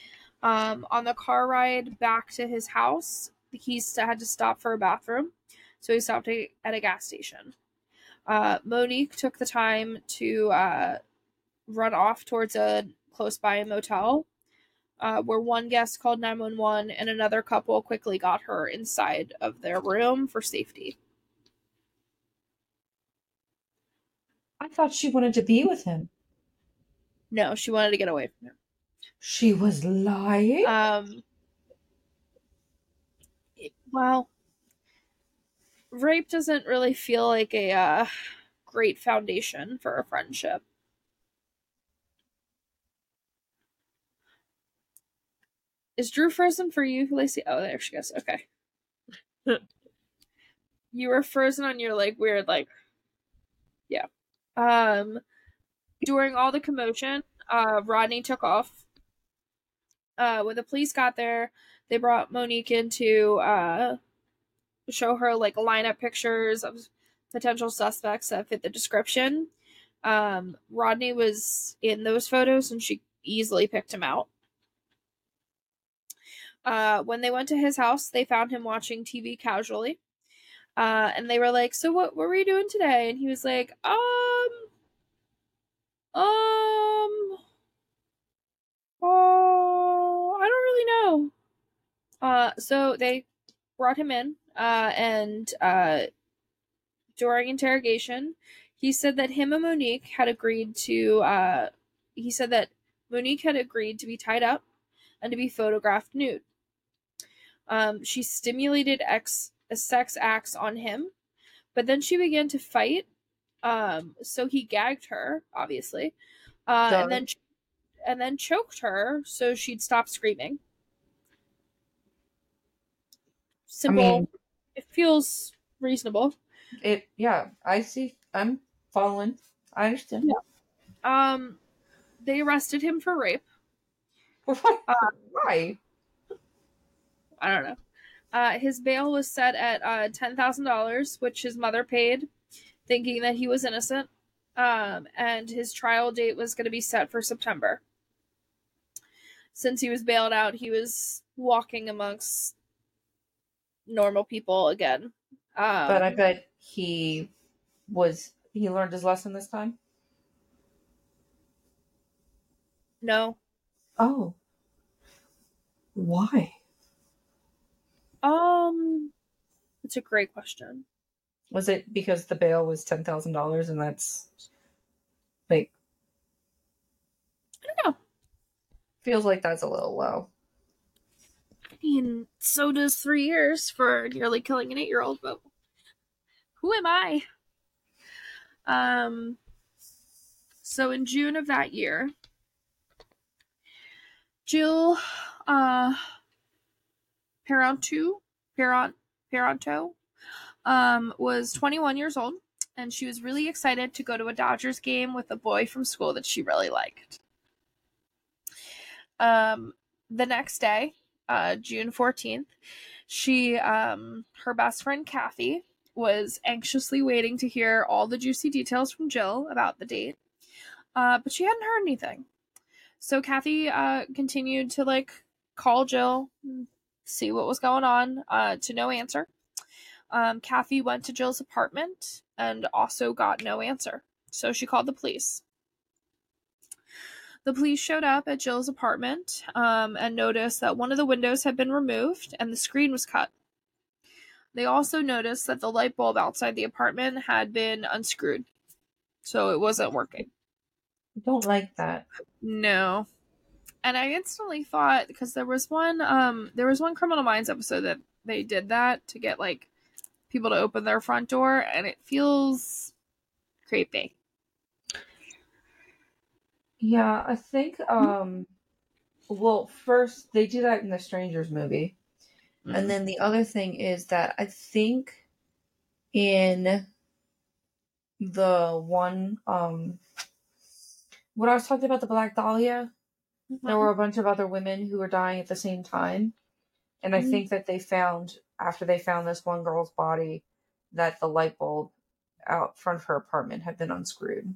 Um, on the car ride back to his house, he had to stop for a bathroom. so he stopped at a gas station. Uh, Monique took the time to uh, run off towards a close by motel, uh, where one guest called nine one one and another couple quickly got her inside of their room for safety. I thought she wanted to be with him. No, she wanted to get away from him. She was lying? Um, it, well, rape doesn't really feel like a uh, great foundation for a friendship. Is Drew frozen for you, Lacey? Oh, there she goes. Okay. You were frozen on your, like, weird, like... Yeah. Um, during all the commotion, uh, Rodney took off. Uh, when the police got there, they brought Monique in to uh, show her, like, lineup pictures of potential suspects that fit the description. Um, Rodney was in those photos, and she easily picked him out. Uh, when they went to his house, they found him watching T V casually. Uh, and they were like, so what, what were you doing today? And he was like, um, um, oh, I don't really know. Uh, so they brought him in, uh, and, uh, during interrogation, he said that him and Monique had agreed to, uh, he said that Monique had agreed to be tied up and to be photographed nude. Um, she stimulated ex- sex acts on him, but then she began to fight. Um, so he gagged her, obviously, uh, and then and then choked her so she'd stop screaming. Simple. I mean, it feels reasonable. It yeah, I see. I'm following. I understand. Yeah. Um, they arrested him for rape. uh, Why? I don't know. Uh, his bail was set at uh, ten thousand dollars, which his mother paid, thinking that he was innocent. Um, and his trial date was going to be set for September. Since he was bailed out, he was walking amongst normal people again. Um, but I bet he was, he learned his lesson this time? No. Oh. Why? Um, it's a great question. Was it because the bail was ten thousand dollars and that's, like... I don't know. Feels like that's a little low. I mean, so does three years for nearly killing an eight-year-old, but who am I? Um, so in June of that year, Jill, uh, Peranto, Perant, Peranto, um, was twenty-one years old, and she was really excited to go to a Dodgers game with a boy from school that she really liked. Um, the next day, uh, June fourteenth, she, um, her best friend Kathy was anxiously waiting to hear all the juicy details from Jill about the date, uh, but she hadn't heard anything. So Kathy, uh, continued to, like, call Jill, see what was going on, uh, to no answer. Um, Kathy went to Jill's apartment and also got no answer. So she called the police. The police showed up at Jill's apartment, um, and noticed that one of the windows had been removed and the screen was cut. They also noticed that the light bulb outside the apartment had been unscrewed. So it wasn't working. I don't like that. No. And I instantly thought, because there was one, um, there was one Criminal Minds episode that they did that to get, like, people to open their front door, and it feels creepy. Yeah, I think, um, well, first, they do that in the Strangers movie. Mm-hmm. And then the other thing is that I think in the one, um, when I was talking about the Black Dahlia, mm-hmm. there were a bunch of other women who were dying at the same time. And I mm-hmm. think that they found, after they found this one girl's body, that the light bulb out front of her apartment had been unscrewed.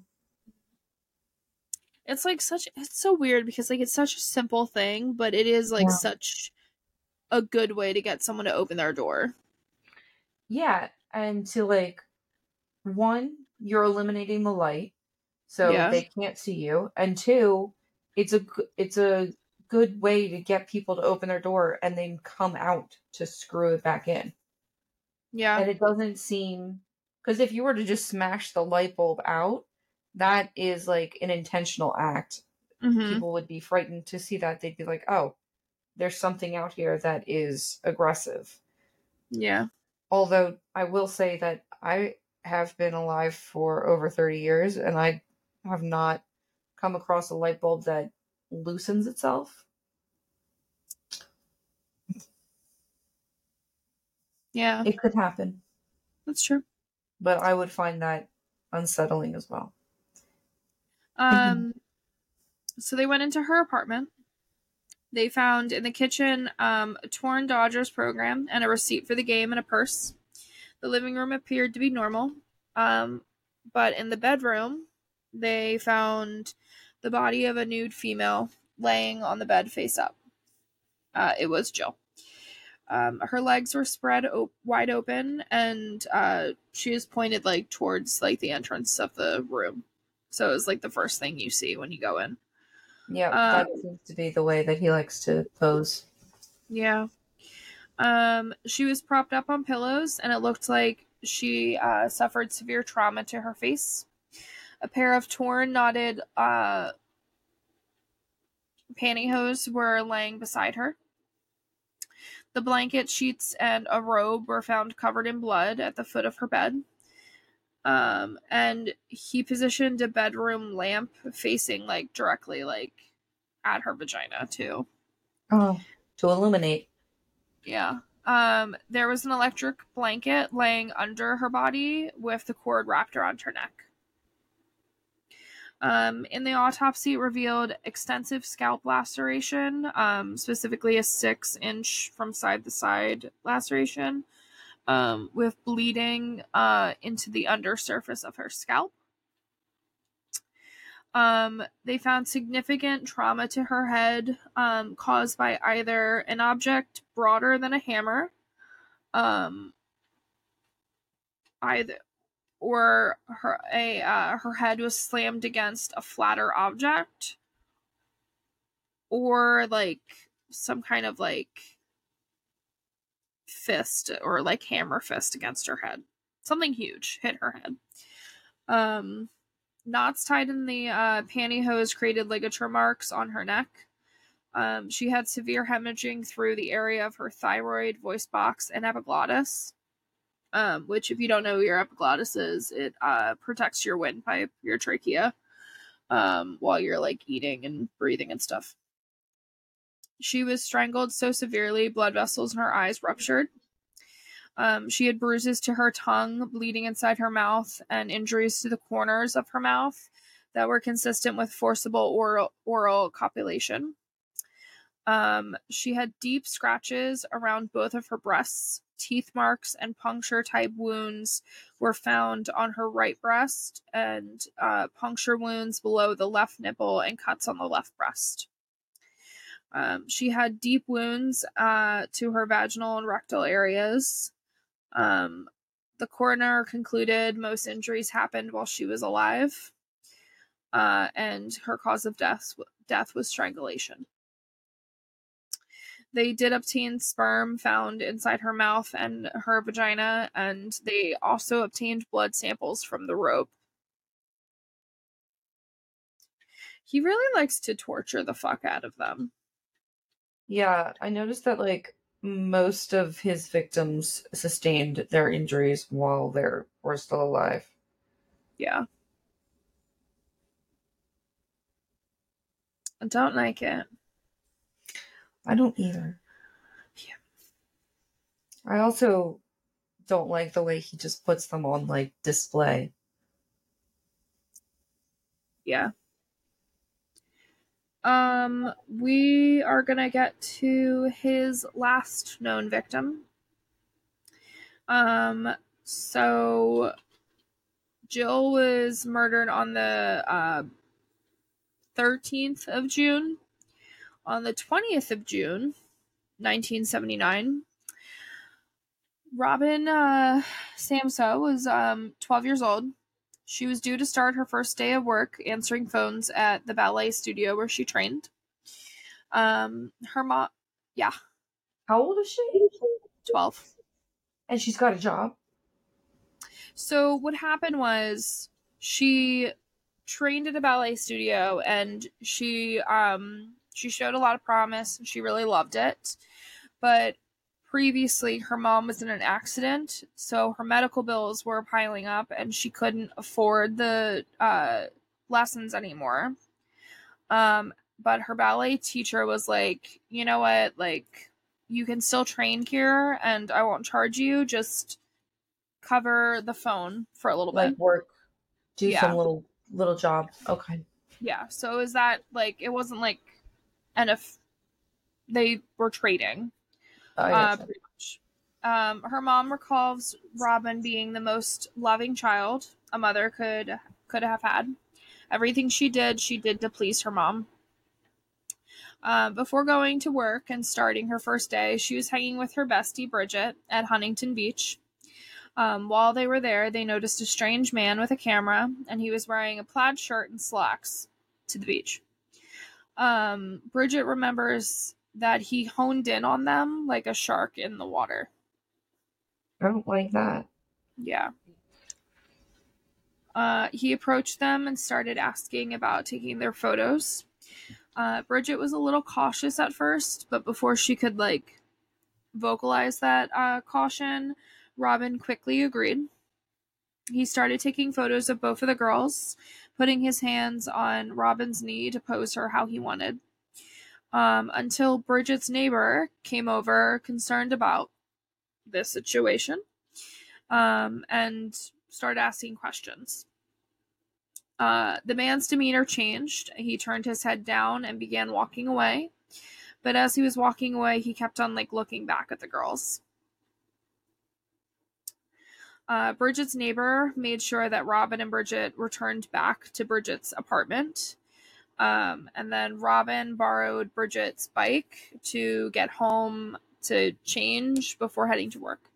It's like such, it's so weird because like it's such a simple thing, but it is like yeah. such a good way to get someone to open their door. Yeah. and to like, one, you're eliminating the light, so Yeah. they can't see you, and two, it's a it's a good way to get people to open their door and then come out to screw it back in. Yeah. And it doesn't seem, because if you were to just smash the light bulb out, that is like an intentional act. Mm-hmm. People would be frightened to see that. They'd be like, oh, there's something out here that is aggressive. Yeah. Although I will say that I have been alive for over thirty years and I have not come across a light bulb that loosens itself. Yeah. It could happen. That's true. But I would find that unsettling as well. Um, so they went into her apartment. They found in the kitchen um, a torn Dodgers program and a receipt for the game in a purse. The living room appeared to be normal. Um, but in the bedroom, they found the body of a nude female laying on the bed face up. Uh, it was Jill. Um, her legs were spread op- wide open, and uh, she was pointed like towards like the entrance of the room. So it was like the first thing you see when you go in. Yeah, Um, that seems to be the way that he likes to pose. Yeah. Um, she was propped up on pillows, and it looked like she uh, suffered severe trauma to her face. A pair of torn, knotted uh, pantyhose were laying beside her. The blanket, sheets, and a robe were found covered in blood at the foot of her bed. Um, and he positioned a bedroom lamp facing like directly like at her vagina too. Oh, to illuminate. Yeah. Um, there was an electric blanket laying under her body with the cord wrapped around her neck. Um, in the autopsy, it revealed extensive scalp laceration, um, specifically a six inch from side to side laceration, um, with bleeding uh, into the undersurface of her scalp. Um, they found significant trauma to her head, um, caused by either an object broader than a hammer, um, either, or her a uh, her head was slammed against a flatter object, or like some kind of like fist or like hammer fist against her head. Something huge hit her head. Um, knots tied in the uh, pantyhose created ligature marks on her neck. Um, she had severe hemorrhaging through the area of her thyroid, voice box, and epiglottis. Um, which, if you don't know what your epiglottis is, it uh, protects your windpipe, your trachea, um, while you're like eating and breathing and stuff. She was strangled so severely, blood vessels in her eyes ruptured. Um, she had bruises to her tongue, bleeding inside her mouth, and injuries to the corners of her mouth that were consistent with forcible oral, oral copulation. Um, she had deep scratches around both of her breasts. Teeth marks and puncture-type wounds were found on her right breast, and uh, puncture wounds below the left nipple and cuts on the left breast. Um, she had deep wounds uh, to her vaginal and rectal areas. Um, the coroner concluded most injuries happened while she was alive, uh, and her cause of death, death was strangulation. They did obtain sperm found inside her mouth and her vagina, and they also obtained blood samples from the rope. He really likes to torture the fuck out of them. Yeah, I noticed that like most of his victims sustained their injuries while they were still alive. Yeah. I don't like it. I don't either. Yeah. I also don't like the way he just puts them on like display. Yeah. Um, we are gonna get to his last known victim. Um, so Jill was murdered on the uh, thirteenth of June. On the twentieth of June, nineteen seventy-nine, Robin uh, Samso was um, twelve years old. She was due to start her first day of work answering phones at the ballet studio where she trained. Um, her mom, yeah, How old is she? twelve. And she's got a job. So what happened was she trained at a ballet studio and she um she showed a lot of promise and she really loved it. But previously her mom was in an accident, so her medical bills were piling up and she couldn't afford the uh lessons anymore. Um but her ballet teacher was like, "You know what? Like you can still train here and I won't charge you. Just cover the phone for a little Like bit." work, do Yeah. some little little job. Okay. Yeah. So is that like it wasn't like and if they were trading. I Uh gotcha. pretty much. Um her mom recalls Robin being the most loving child a mother could could have had. Everything she did, she did to please her mom. Um, before going to work and starting her first day, she was hanging with her bestie Bridget at Huntington Beach. Um, while they were there, they noticed a strange man with a camera, and he was wearing a plaid shirt and slacks to the beach. Um, Bridget remembers that he honed in on them like a shark in the water. I don't like that. Yeah. Uh, he approached them and started asking about taking their photos. Uh, Bridget was a little cautious at first, but before she could like vocalize that uh, caution, Robin quickly agreed. He started taking photos of both of the girls, putting his hands on Robin's knee to pose her how he wanted. Um, until Bridget's neighbor came over, concerned about this situation, um, and started asking questions. Uh, the man's demeanor changed. He turned his head down and began walking away. But as he was walking away, he kept on like looking back at the girls. Uh, Bridget's neighbor made sure that Robin and Bridget returned back to Bridget's apartment. Um, and then Robin borrowed Bridget's bike to get home to change before heading to work.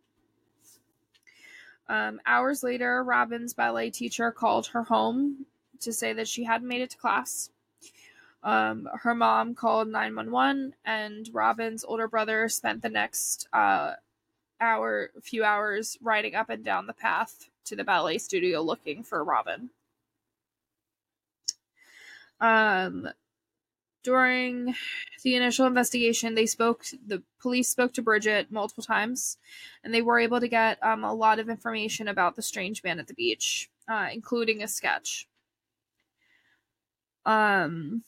Um, hours later, Robin's ballet teacher called her home to say that she hadn't made it to class. Um, her mom called nine one one, and Robin's older brother spent the next uh, hour, few hours riding up and down the path to the ballet studio looking for Robin. Um, during the initial investigation, they spoke. The police spoke to Bridget multiple times, and they were able to get um, a lot of information about the strange man at the beach, uh, including a sketch. Um,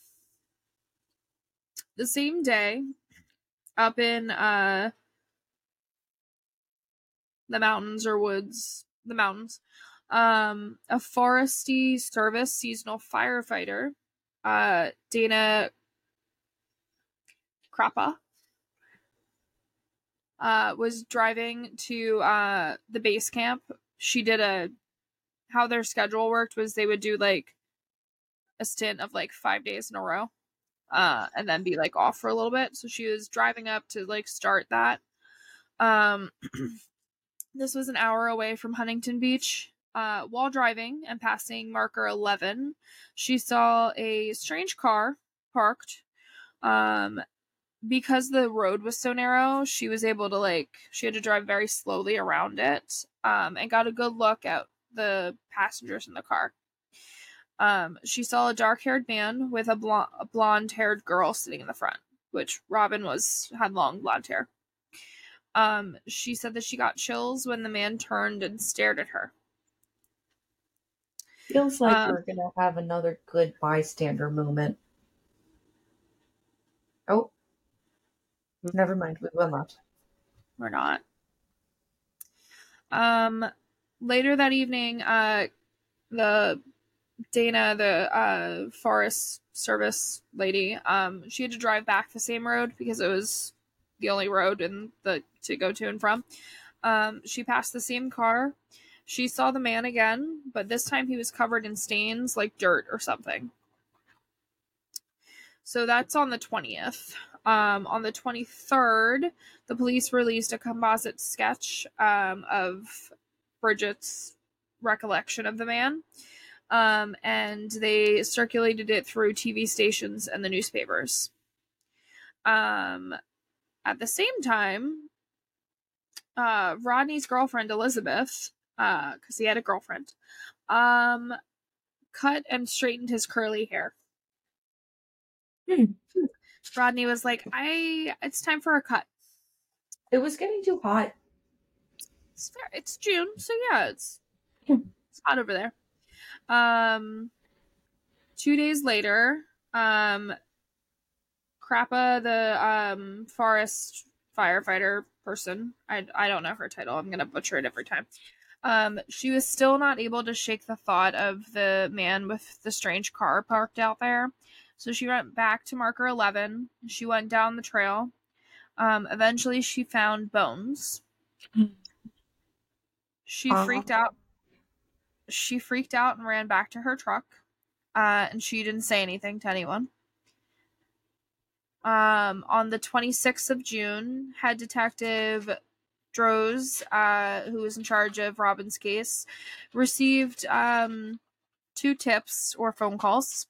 the same day, up in uh, the mountains or woods, the mountains, um, a Forestry Service seasonal firefighter, uh, Dana Krappa, uh, was driving to uh, the base camp. She did a, how their schedule worked was they would do like a stint of like five days in a row, uh, and then be like off for a little bit. So she was driving up to like start that. Um, this was an hour away from Huntington Beach. Uh, while driving and passing marker eleven, she saw a strange car parked. Um, because the road was so narrow, she was able to like, she had to drive very slowly around it, um, and got a good look at the passengers in the car. Um, she saw a dark-haired man with a, blonde, a blonde-haired girl sitting in the front, which Robin was had long blonde hair. Um, she said that she got chills when the man turned and stared at her. Feels like Um, we're gonna have another good bystander moment. Oh, never mind. We will not. We're not. Um, later that evening, uh, the Dana, the uh, Forest Service lady, um, she had to drive back the same road because it was the only road in the to go to and from. Um, she passed the same car. She saw the man again, but this time he was covered in stains like dirt or something. So that's on the twentieth. Um, on the twenty-third, the police released a composite sketch um, of Bridget's recollection of the man, um, and they circulated it through T V stations and the newspapers. Um, at the same time, uh, Rodney's girlfriend, Elizabeth, because uh, he had a girlfriend, um, cut and straightened his curly hair. Hmm. Rodney was like, I, it's time for a cut. It was getting too hot. It's fair. It's June, so yeah, it's, it's hot over there. Um, two days later, um, Crappa, the um forest firefighter person, I, I don't know her title, I'm gonna butcher it every time. Um, she was still not able to shake the thought of the man with the strange car parked out there. So she went back to marker eleven. She went down the trail. Um, eventually she found bones. She Uh-huh. freaked out. She freaked out and ran back to her truck. Uh, and she didn't say anything to anyone. Um, on the twenty-sixth of June, head detective Droz, uh, who was in charge of Robin's case, received um, two tips or phone calls.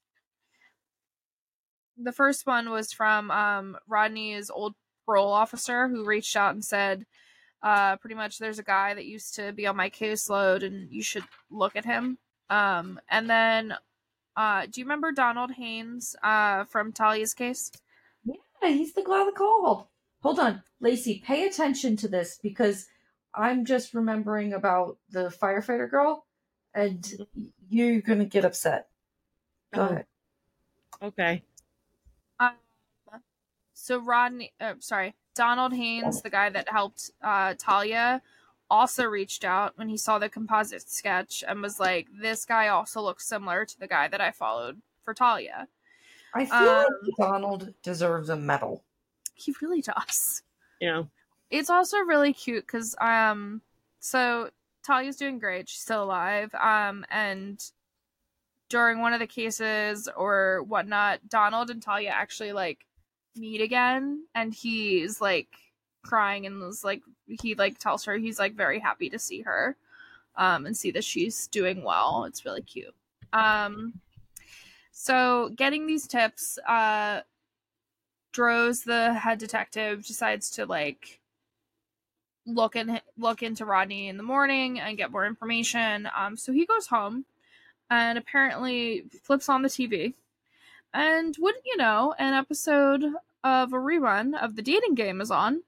The first one was from um, Rodney's old parole officer, who reached out and said, uh, pretty much, there's a guy that used to be on my caseload and you should look at him. Um, and then, uh, do you remember Donald Haynes uh, from Talia's case? Yeah, he's the guy that called. Hold on, Lacey, pay attention to this because I'm just remembering about the firefighter girl and you're going to get upset. Go Oh. ahead. Okay. Um, so Rodney, uh, sorry, Donald Haynes, the guy that helped uh, Talia, also reached out when he saw the composite sketch and was like, this guy also looks similar to the guy that I followed for Talia. I feel Um, like Donald deserves a medal. He really does. Yeah. It's also really cute because, um, so Talia's doing great. She's still alive. Um, and during one of the cases or whatnot, Donald and Talia actually like meet again, and he's like crying and was like, he like tells her he's like very happy to see her, um, and see that she's doing well. It's really cute. Um, so getting these tips, uh, Droz, the head detective, decides to like look in look into Rodney in the morning and get more information. Um, so he goes home and apparently flips on the T V. And wouldn't you know, an episode of a rerun of The Dating Game is on.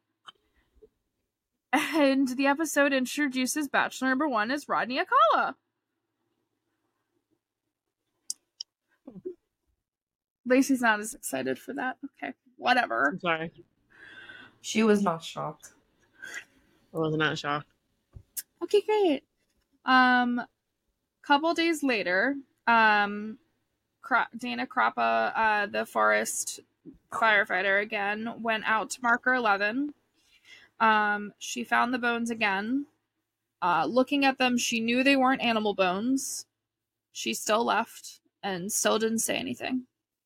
And the episode introduces Bachelor number one as Rodney Akala. Lacey's not as excited for that. Okay, whatever. I'm sorry. She was not shocked. I was not shocked. Okay, great. Um, couple days later, um, Cro- Dana Crappa, uh, the forest firefighter again, went out to marker eleven. Um, she found the bones again. Uh, looking at them, she knew they weren't animal bones. She still left and still didn't say anything.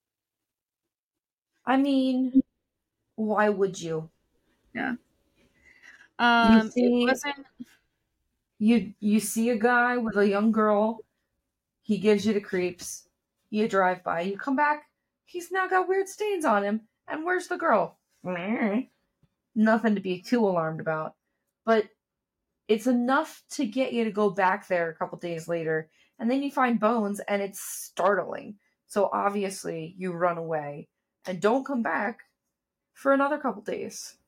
I mean, why would you? Yeah. Um, You see- it wasn't. You you see a guy with a young girl, he gives you the creeps. You drive by, you come back, he's now got weird stains on him. And where's the girl? Nothing to be too alarmed about. But it's enough to get you to go back there a couple days later, and then you find bones, and it's startling. So obviously, you run away and don't come back for another couple days.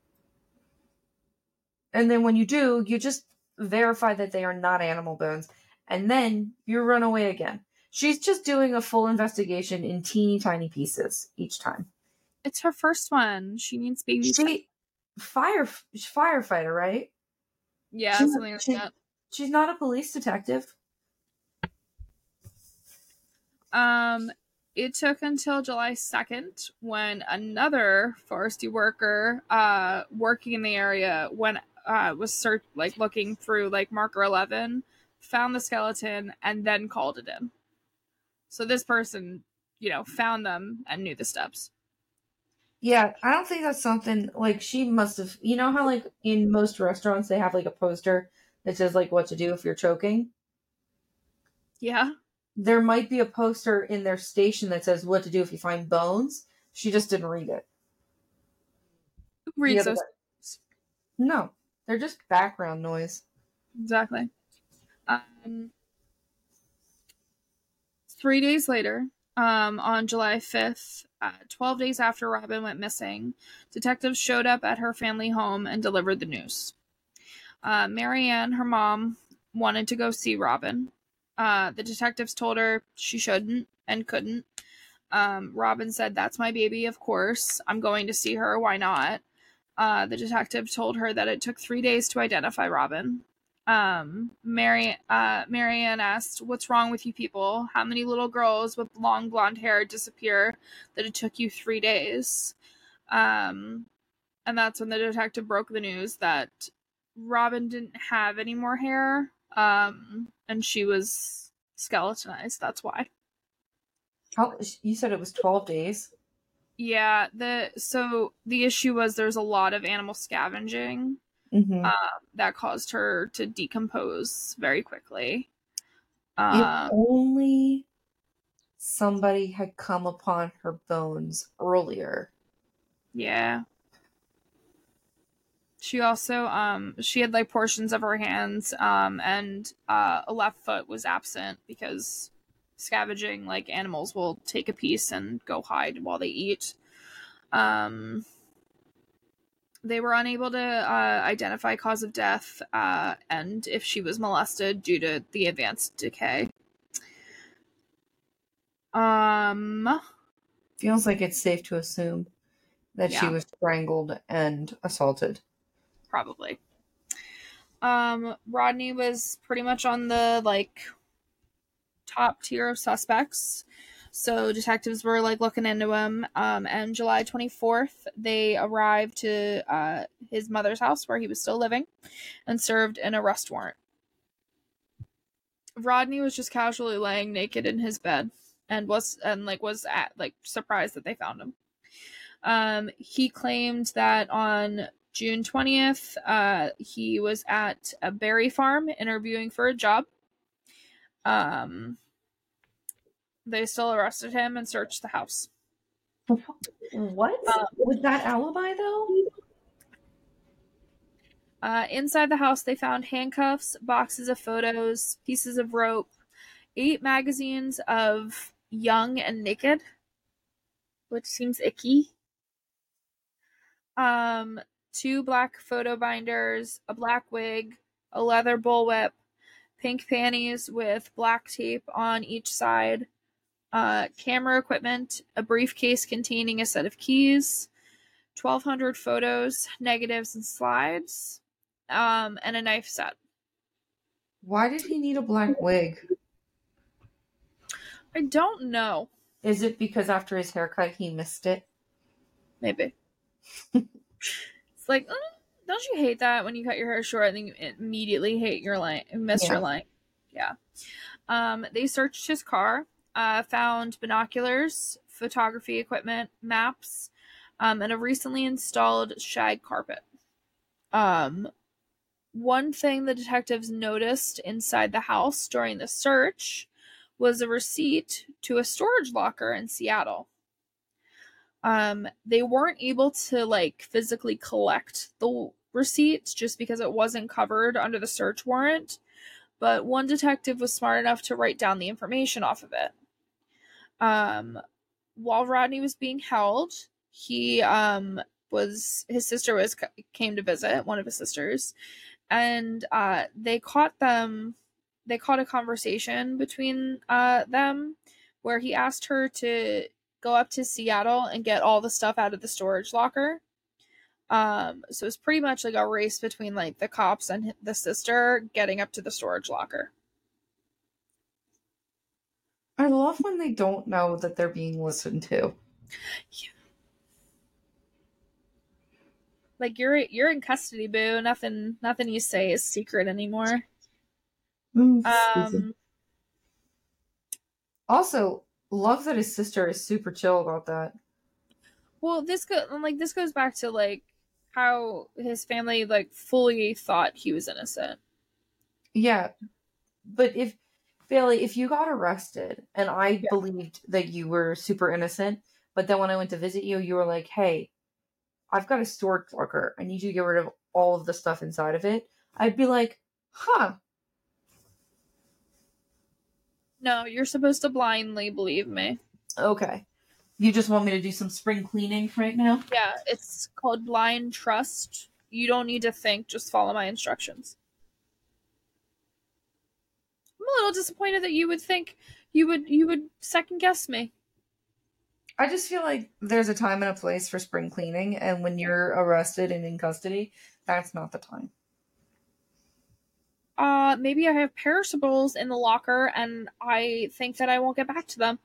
And then when you do, you just verify that they are not animal bones, and then you run away again. She's just doing a full investigation in teeny tiny pieces each time. It's her first one. She needs baby. She fire firefighter, right? Yeah, She's- something like she- that. She's not a police detective. Um, it took until July second when another forestry worker, uh, working in the area, when uh was search like looking through like marker eleven, found the skeleton and then called it in. So this person, you know, found them and knew the steps. Yeah, I don't think that's something like she must have. You know how like in most restaurants they have like a poster that says like what to do if you're choking. Yeah. There might be a poster in their station that says what to do if you find bones. She just didn't read it. Who The reads other those? guy. No, they're just background noise. Exactly. Um, three days later, um, on July fifth, uh, twelve days after Robin went missing, detectives showed up at her family home and delivered the news. Uh, Marianne, her mom, wanted to go see Robin. Uh, the detectives told her she shouldn't and couldn't. Um, Robin said, "That's my baby, of course. I'm going to see her. Why not?" Uh, the detective told her that it took three days to identify Robin. Um, Mary, uh, Marianne asked, "What's wrong with you people? How many little girls with long blonde hair disappear that it took you three days?" Um, and that's when the detective broke the news that Robin didn't have any more hair, um, and she was skeletonized. That's why. How you said it was twelve days? Yeah, the so the issue was there's a lot of animal scavenging Mm-hmm. uh, that caused her to decompose very quickly. If Um, only somebody had come upon her bones earlier. yeah. She also um she had like portions of her hands um and uh, a left foot was absent because scavenging like animals will take a piece and go hide while they eat. Um, they were unable to uh, identify cause of death uh, and if she was molested due to the advanced decay. Um, Feels like it's safe to assume that she yeah, was strangled and assaulted. probably. Um, Rodney was pretty much on the like top tier of suspects. So detectives were like looking into him. Um, and July twenty-fourth, they arrived to uh, his mother's house where he was still living and served an arrest warrant. Rodney was just casually laying naked in his bed and was and like was at like surprised that they found him. Um, he claimed that on June twentieth, uh, he was at a berry farm interviewing for a job. Um, they still arrested him and searched the house. What? Um, With that alibi, though? uh, inside the house, they found handcuffs, boxes of photos, pieces of rope, eight magazines of Young and Naked, which seems icky. Um, two black photo binders, a black wig, a leather bullwhip, pink panties with black tape on each side, uh, camera equipment, a briefcase containing a set of keys, twelve hundred photos, negatives, and slides, um, and a knife set. Why did he need a black wig? I don't know. Is it because after his haircut he missed it? Maybe. It's like, mm, don't you hate that when you cut your hair short and then you immediately hate your line, miss Yeah. your line? Yeah. Um, they searched his car, uh, found binoculars, photography equipment, maps, um, and a recently installed shag carpet. Um, one thing the detectives noticed inside the house during the search was a receipt to a storage locker in Seattle. Um, they weren't able to like physically collect the receipts just because it wasn't covered under the search warrant, but one detective was smart enough to write down the information off of it. Um, while Rodney was being held, he um was his sister was came to visit, one of his sisters, and uh they caught them they caught a conversation between uh them where he asked her to go up to Seattle and get all the stuff out of the storage locker. Um so it's pretty much like a race between like the cops and the sister getting up to the storage locker. I love when they don't know that they're being listened to. Yeah. Like you're you're in custody, boo. Nothing nothing you say is secret anymore. Mm, Um also, love that his sister is super chill about that. Well, this go like this goes back to like how his family like fully thought he was innocent. Yeah, but if Bailey, if you got arrested and I Yeah. believed that you were super innocent, but then when I went to visit you, you were like, "Hey, I've got a storage locker. I need you to get rid of all of the stuff inside of it." I'd be like, "Huh, No, you're supposed to blindly believe me. okay." You just want me to do some spring cleaning right now? Yeah, it's called blind trust. You don't need to think, just follow my instructions. I'm a little disappointed that you would think you would you would second guess me. I just feel like there's a time and a place for spring cleaning, and when you're arrested and in custody, that's not the time. Uh, maybe I have perishables in the locker and I think that I won't get back to them.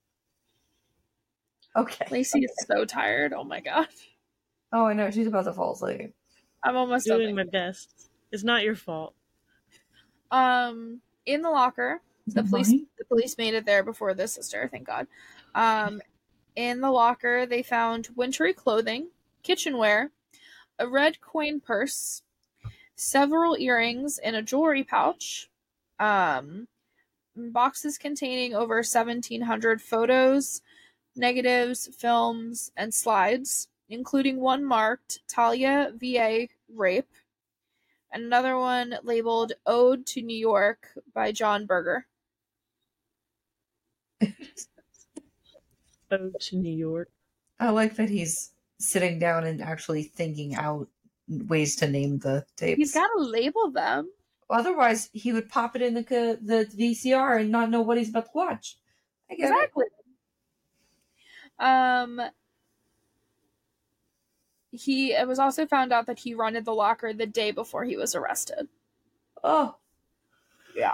Okay. Lacey is so tired. Oh my god. Oh, I know. She's about to fall asleep. I'm almost Doing done. my best. It's not your fault. Um, in the locker, the police Money? the police made it there before the sister, thank God. Um, in the locker, they found wintry clothing, kitchenware, a red coin purse, several earrings in a jewelry pouch, um, boxes containing over seventeen hundred photos, negatives, films, and slides, including one marked Talia V A Rape, and another one labeled Ode to New York by John Berger. Ode to New York. I like that he's sitting down and actually thinking out ways to name the tapes. He's got to label them. Otherwise, he would pop it in the the V C R and not know what he's about to watch. I get Exactly. Um, he it was also found out that he rented the locker the day before he was arrested. it. Oh, Yeah.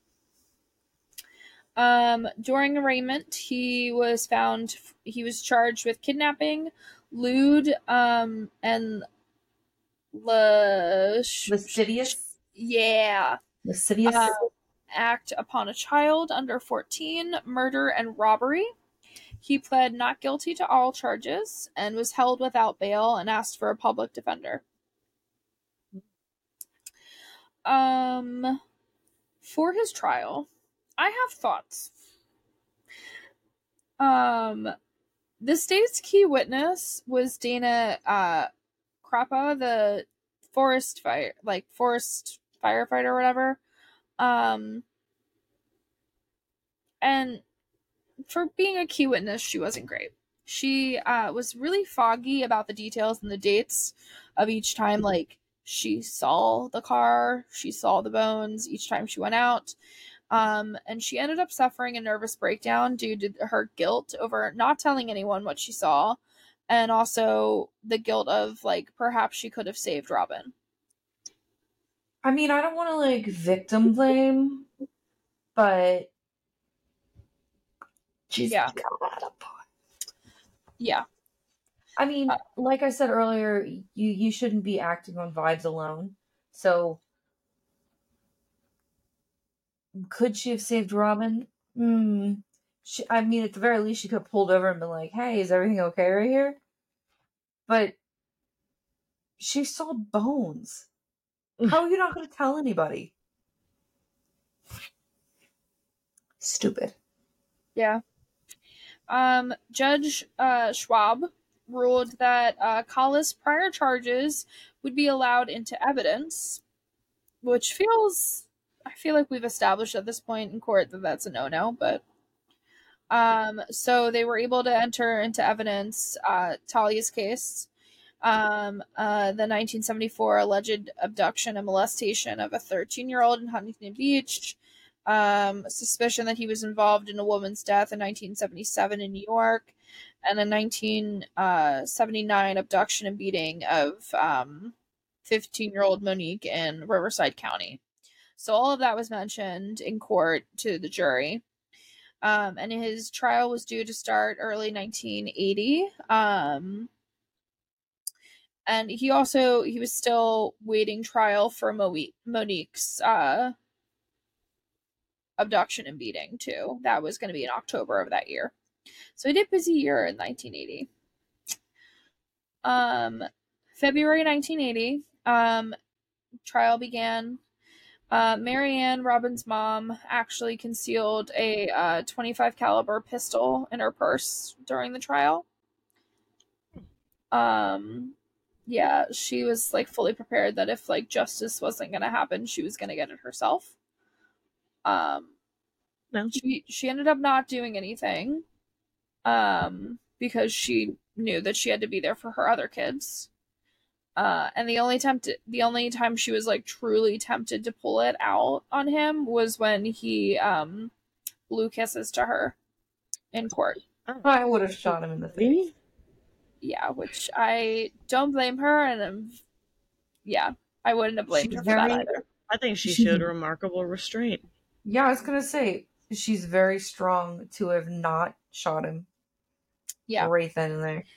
Um, during arraignment, he was found. He was charged with kidnapping, lewd, um, and la- lascivious, yeah, lascivious. uh, act upon a child under fourteen, murder and robbery. He pled not guilty to all charges and was held without bail and asked for a public defender. Um, for his trial, I have thoughts. Um, the state's key witness was Dana uh, Krapa, the forest fire, like forest firefighter or whatever. Um, and for being a key witness, she wasn't great. She uh, was really foggy about the details and the dates of each time, like she saw the car, she saw the bones each time she went out. Um, and she ended up suffering a nervous breakdown due to her guilt over not telling anyone what she saw, and also the guilt of like perhaps she could have saved Robin. I mean, I don't want to like victim blame, but she's Yeah. got a point. Yeah. I mean, Uh, like I said earlier, you you shouldn't be acting on vibes alone. So, could she have saved Robin? Hmm. She, I mean, at the very least, she could have pulled over and been like, "Hey, is everything okay right here?" But she saw bones. How are you not going to tell anybody? Stupid. Yeah. Um, Judge uh, Schwab ruled that uh, Collis' prior charges would be allowed into evidence, which feels, I feel like we've established at this point in court that that's a no-no, but um, so they were able to enter into evidence uh, Talia's case, um, uh, the nineteen seventy-four alleged abduction and molestation of a thirteen-year-old in Huntington Beach, um, suspicion that he was involved in a woman's death in nineteen seventy-seven in New York, and a nineteen seventy-nine abduction and beating of um, fifteen-year-old Monique in Riverside County. So all of that was mentioned in court to the jury. Um, and his trial was due to start early nineteen eighty. Um, and he also, he was still waiting trial for Mo- Monique's uh, abduction and beating too. That was going to be in October of that year. So he did a busy year in nineteen eighty. Um, February nineteen eighty, um, trial began. Uh, Marianne, Robin's mom, actually concealed a uh, twenty-five caliber pistol in her purse during the trial. Um, yeah, she was like fully prepared that if like justice wasn't gonna happen, she was gonna get it herself. Um, No. she she ended up not doing anything, um, because she knew that she had to be there for her other kids. Uh, and the only tempt the only time she was like truly tempted to pull it out on him was when he um blew kisses to her in court. I would have shot him in the face. Yeah, which I don't blame her, and um, yeah, I wouldn't have blamed She's her for that very- either. I think she She's- showed remarkable restraint. Yeah, I was gonna say she's very strong to have not shot him. Yeah. Right then and there.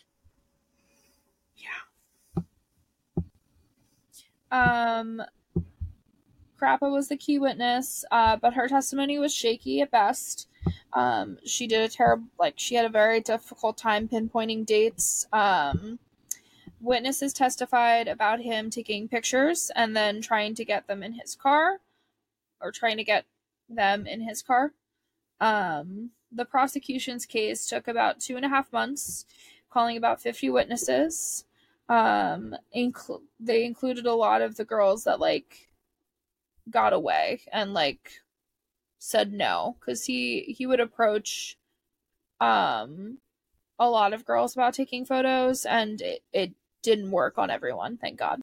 Um, Crappa was the key witness, uh, but her testimony was shaky at best. Um, she did a terrible, like, she had a very difficult time pinpointing dates. Um, witnesses testified about him taking pictures and then trying to get them in his car, or trying to get them in his car. Um, the prosecution's case took about two and a half months, calling about fifty witnesses. Um, incl- they included a lot of the girls that, like, got away and like said no, because he he would approach um a lot of girls about taking photos, and it, it didn't work on everyone, thank God.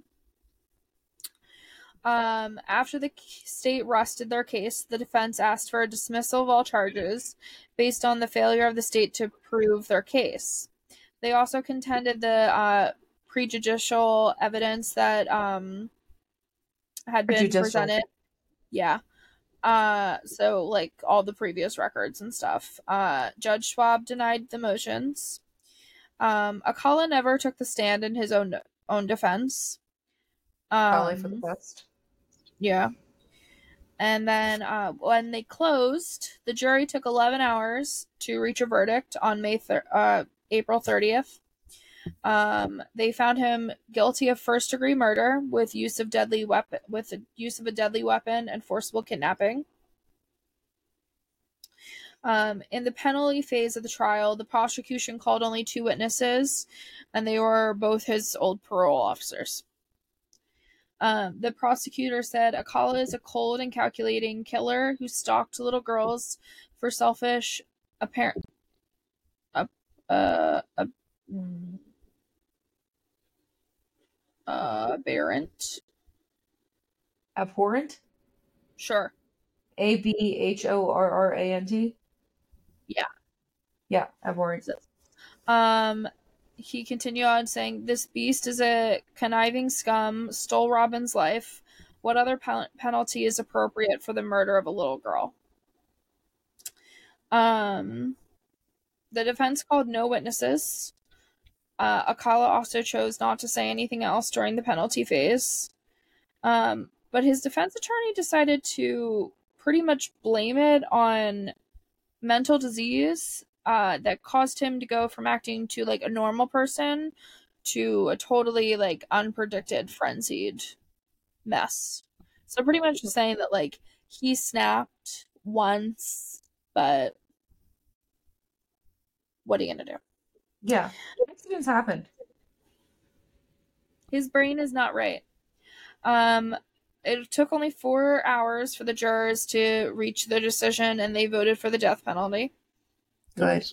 Um after the state rested their case, the defense asked for a dismissal of all charges based on the failure of the state to prove their case. They also contended the uh prejudicial evidence that um had been Prejudicial. presented. Yeah. Uh, so like all the previous records and stuff. Uh, Judge Schwab denied the motions. Um, Akala never took the stand in his own own defense. Um, Probably for the best. Yeah. And then uh, when they closed, the jury took eleven hours to reach a verdict on May thir- uh, April thirtieth. Um, they found him guilty of first degree murder with use of deadly weapon with the use of a deadly weapon and forcible kidnapping. Um, in the penalty phase of the trial, the prosecution called only two witnesses, and they were both his old parole officers. Um, the prosecutor said Akala is a cold and calculating killer who stalked little girls for selfish, apparent, uh, uh, uh, uh, aberrant. Abhorrent? Sure. A B H O R R A N T? Yeah. Yeah, abhorrent. Um, he continued on saying, "This beast is a conniving scum, stole Robin's life. What other pen- penalty is appropriate for the murder of a little girl?" Um, the defense called no witnesses. Uh, Akala also chose not to say anything else during the penalty phase. Um, but his defense attorney decided to pretty much blame it on mental disease uh, that caused him to go from acting to like a normal person to a totally like unpredicted frenzied mess. So pretty much just saying that like he snapped once, but what are you gonna do? Yeah. Accidents happened. His brain is not right. Um, it took only four hours for the jurors to reach their decision, and they voted for the death penalty. Good.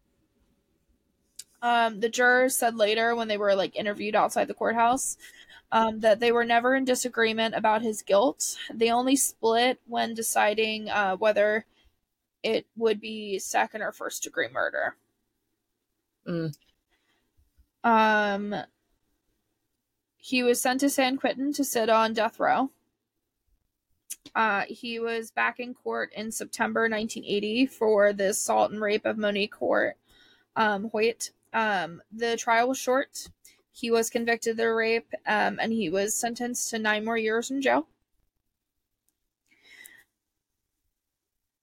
Um, the jurors said later, when they were like interviewed outside the courthouse, um, that they were never in disagreement about his guilt. They only split when deciding uh, whether it would be second or first degree murder. Mm. Um, he was sent to San Quentin to sit on death row. Uh, he was back in court in September nineteen eighty for the assault and rape of Monique Hoyt. Um, Hoyt. Um, the trial was short. He was convicted of the rape, um, and he was sentenced to nine more years in jail.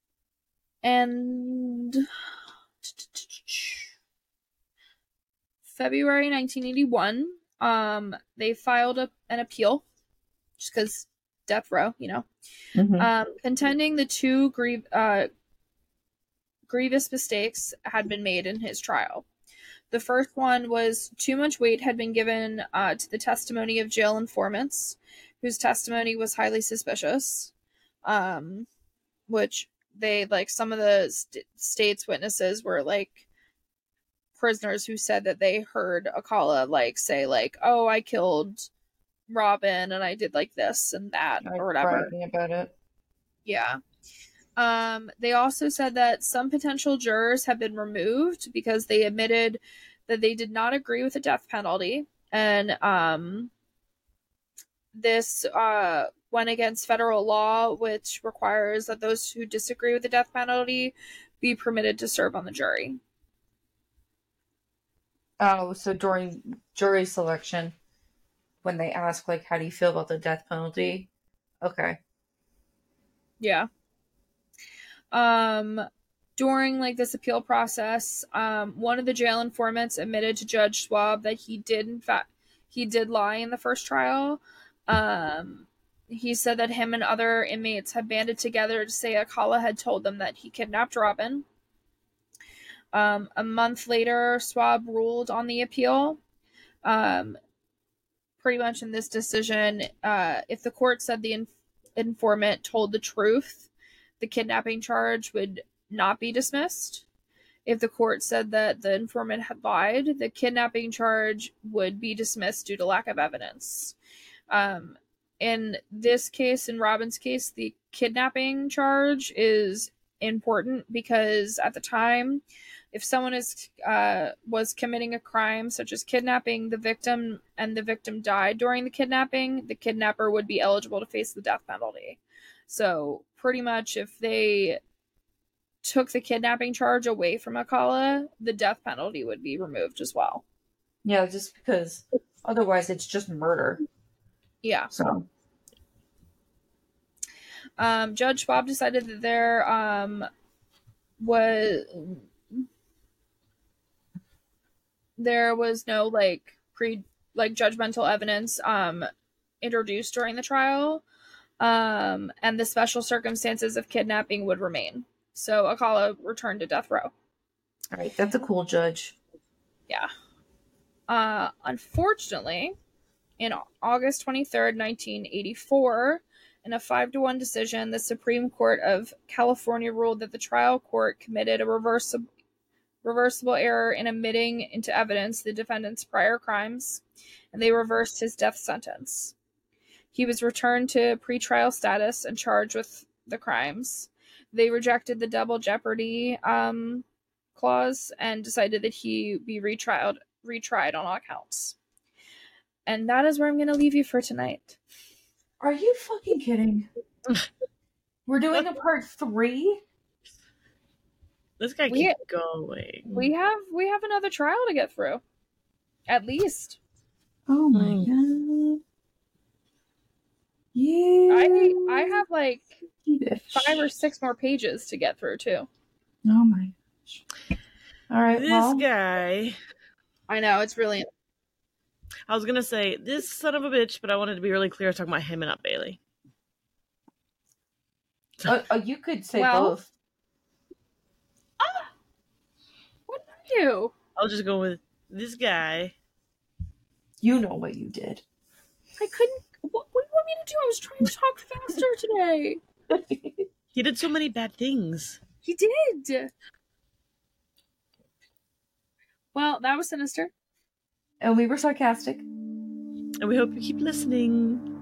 And February nineteen eighty-one, um, they filed a, an appeal, just because death row, you know, Mhm. um, contending the two grie- uh, grievous mistakes had been made in his trial. The first one was too much weight had been given uh, to the testimony of jail informants, whose testimony was highly suspicious, um, which they, like, some of the st- state's witnesses were, like, prisoners who said that they heard Akala, like, say, like, oh, I killed Robin and I did, like, this and that, Like or whatever. bragging about it. Yeah. Um, they also said that some potential jurors have been removed because they admitted that they did not agree with the death penalty. And um, this uh, went against federal law, which requires that those who disagree with the death penalty be permitted to serve on the jury. Oh, so during jury selection, when they ask, like, how do you feel about the death penalty? Okay. Yeah. Um, during, like, this appeal process, um, one of the jail informants admitted to Judge Schwab that he did, in fact, he did lie in the first trial. Um, he said that him and other inmates had banded together to say Akala had told them that he kidnapped Robin. Um, a month later, Schwab ruled on the appeal. Um, pretty much in this decision, uh, if the court said the inf- informant told the truth, the kidnapping charge would not be dismissed. If the court said that the informant had lied, the kidnapping charge would be dismissed due to lack of evidence. Um, in this case, in Robin's case, the kidnapping charge is important because at the time, if someone is uh, was committing a crime such as kidnapping the victim and the victim died during the kidnapping, the kidnapper would be eligible to face the death penalty. So pretty much if they took the kidnapping charge away from Akala, the death penalty would be removed as well. Yeah, just because otherwise it's just murder. Yeah. So Um, Judge Schwab decided that there um, was there was no like pre like judgmental evidence um, introduced during the trial, um, and the special circumstances of kidnapping would remain. So Akala returned to death row. all right, that's a cool judge. Yeah. Uh, unfortunately, in August twenty-third, nineteen eighty-four, in a five to one decision, the Supreme Court of California ruled that the trial court committed a reversible, reversible error in admitting into evidence the defendant's prior crimes, and they reversed his death sentence. He was returned to pretrial status and charged with the crimes. They rejected the double jeopardy um, clause and decided that he be retried, retried on all counts. And that is where I'm going to leave you for tonight. Are you fucking kidding? We're doing a part three? This guy We- keeps going. We have we have another trial to get through, at least. Oh my Mm. god. Yeah. I I have like five or six more pages to get through too. Oh my gosh. All right, This well, guy. I know, it's really. I was gonna say this son of a bitch, but I wanted to be really clear talking about him and not Bailey. uh, uh, you could say Well- both. What did I do? I'll just go with this guy. You know what you did. I couldn't. What, what do you want me to do? I was trying to talk faster today. He did so many bad things. He did. Well, that was sinister. And we were sarcastic. And we hope you keep listening.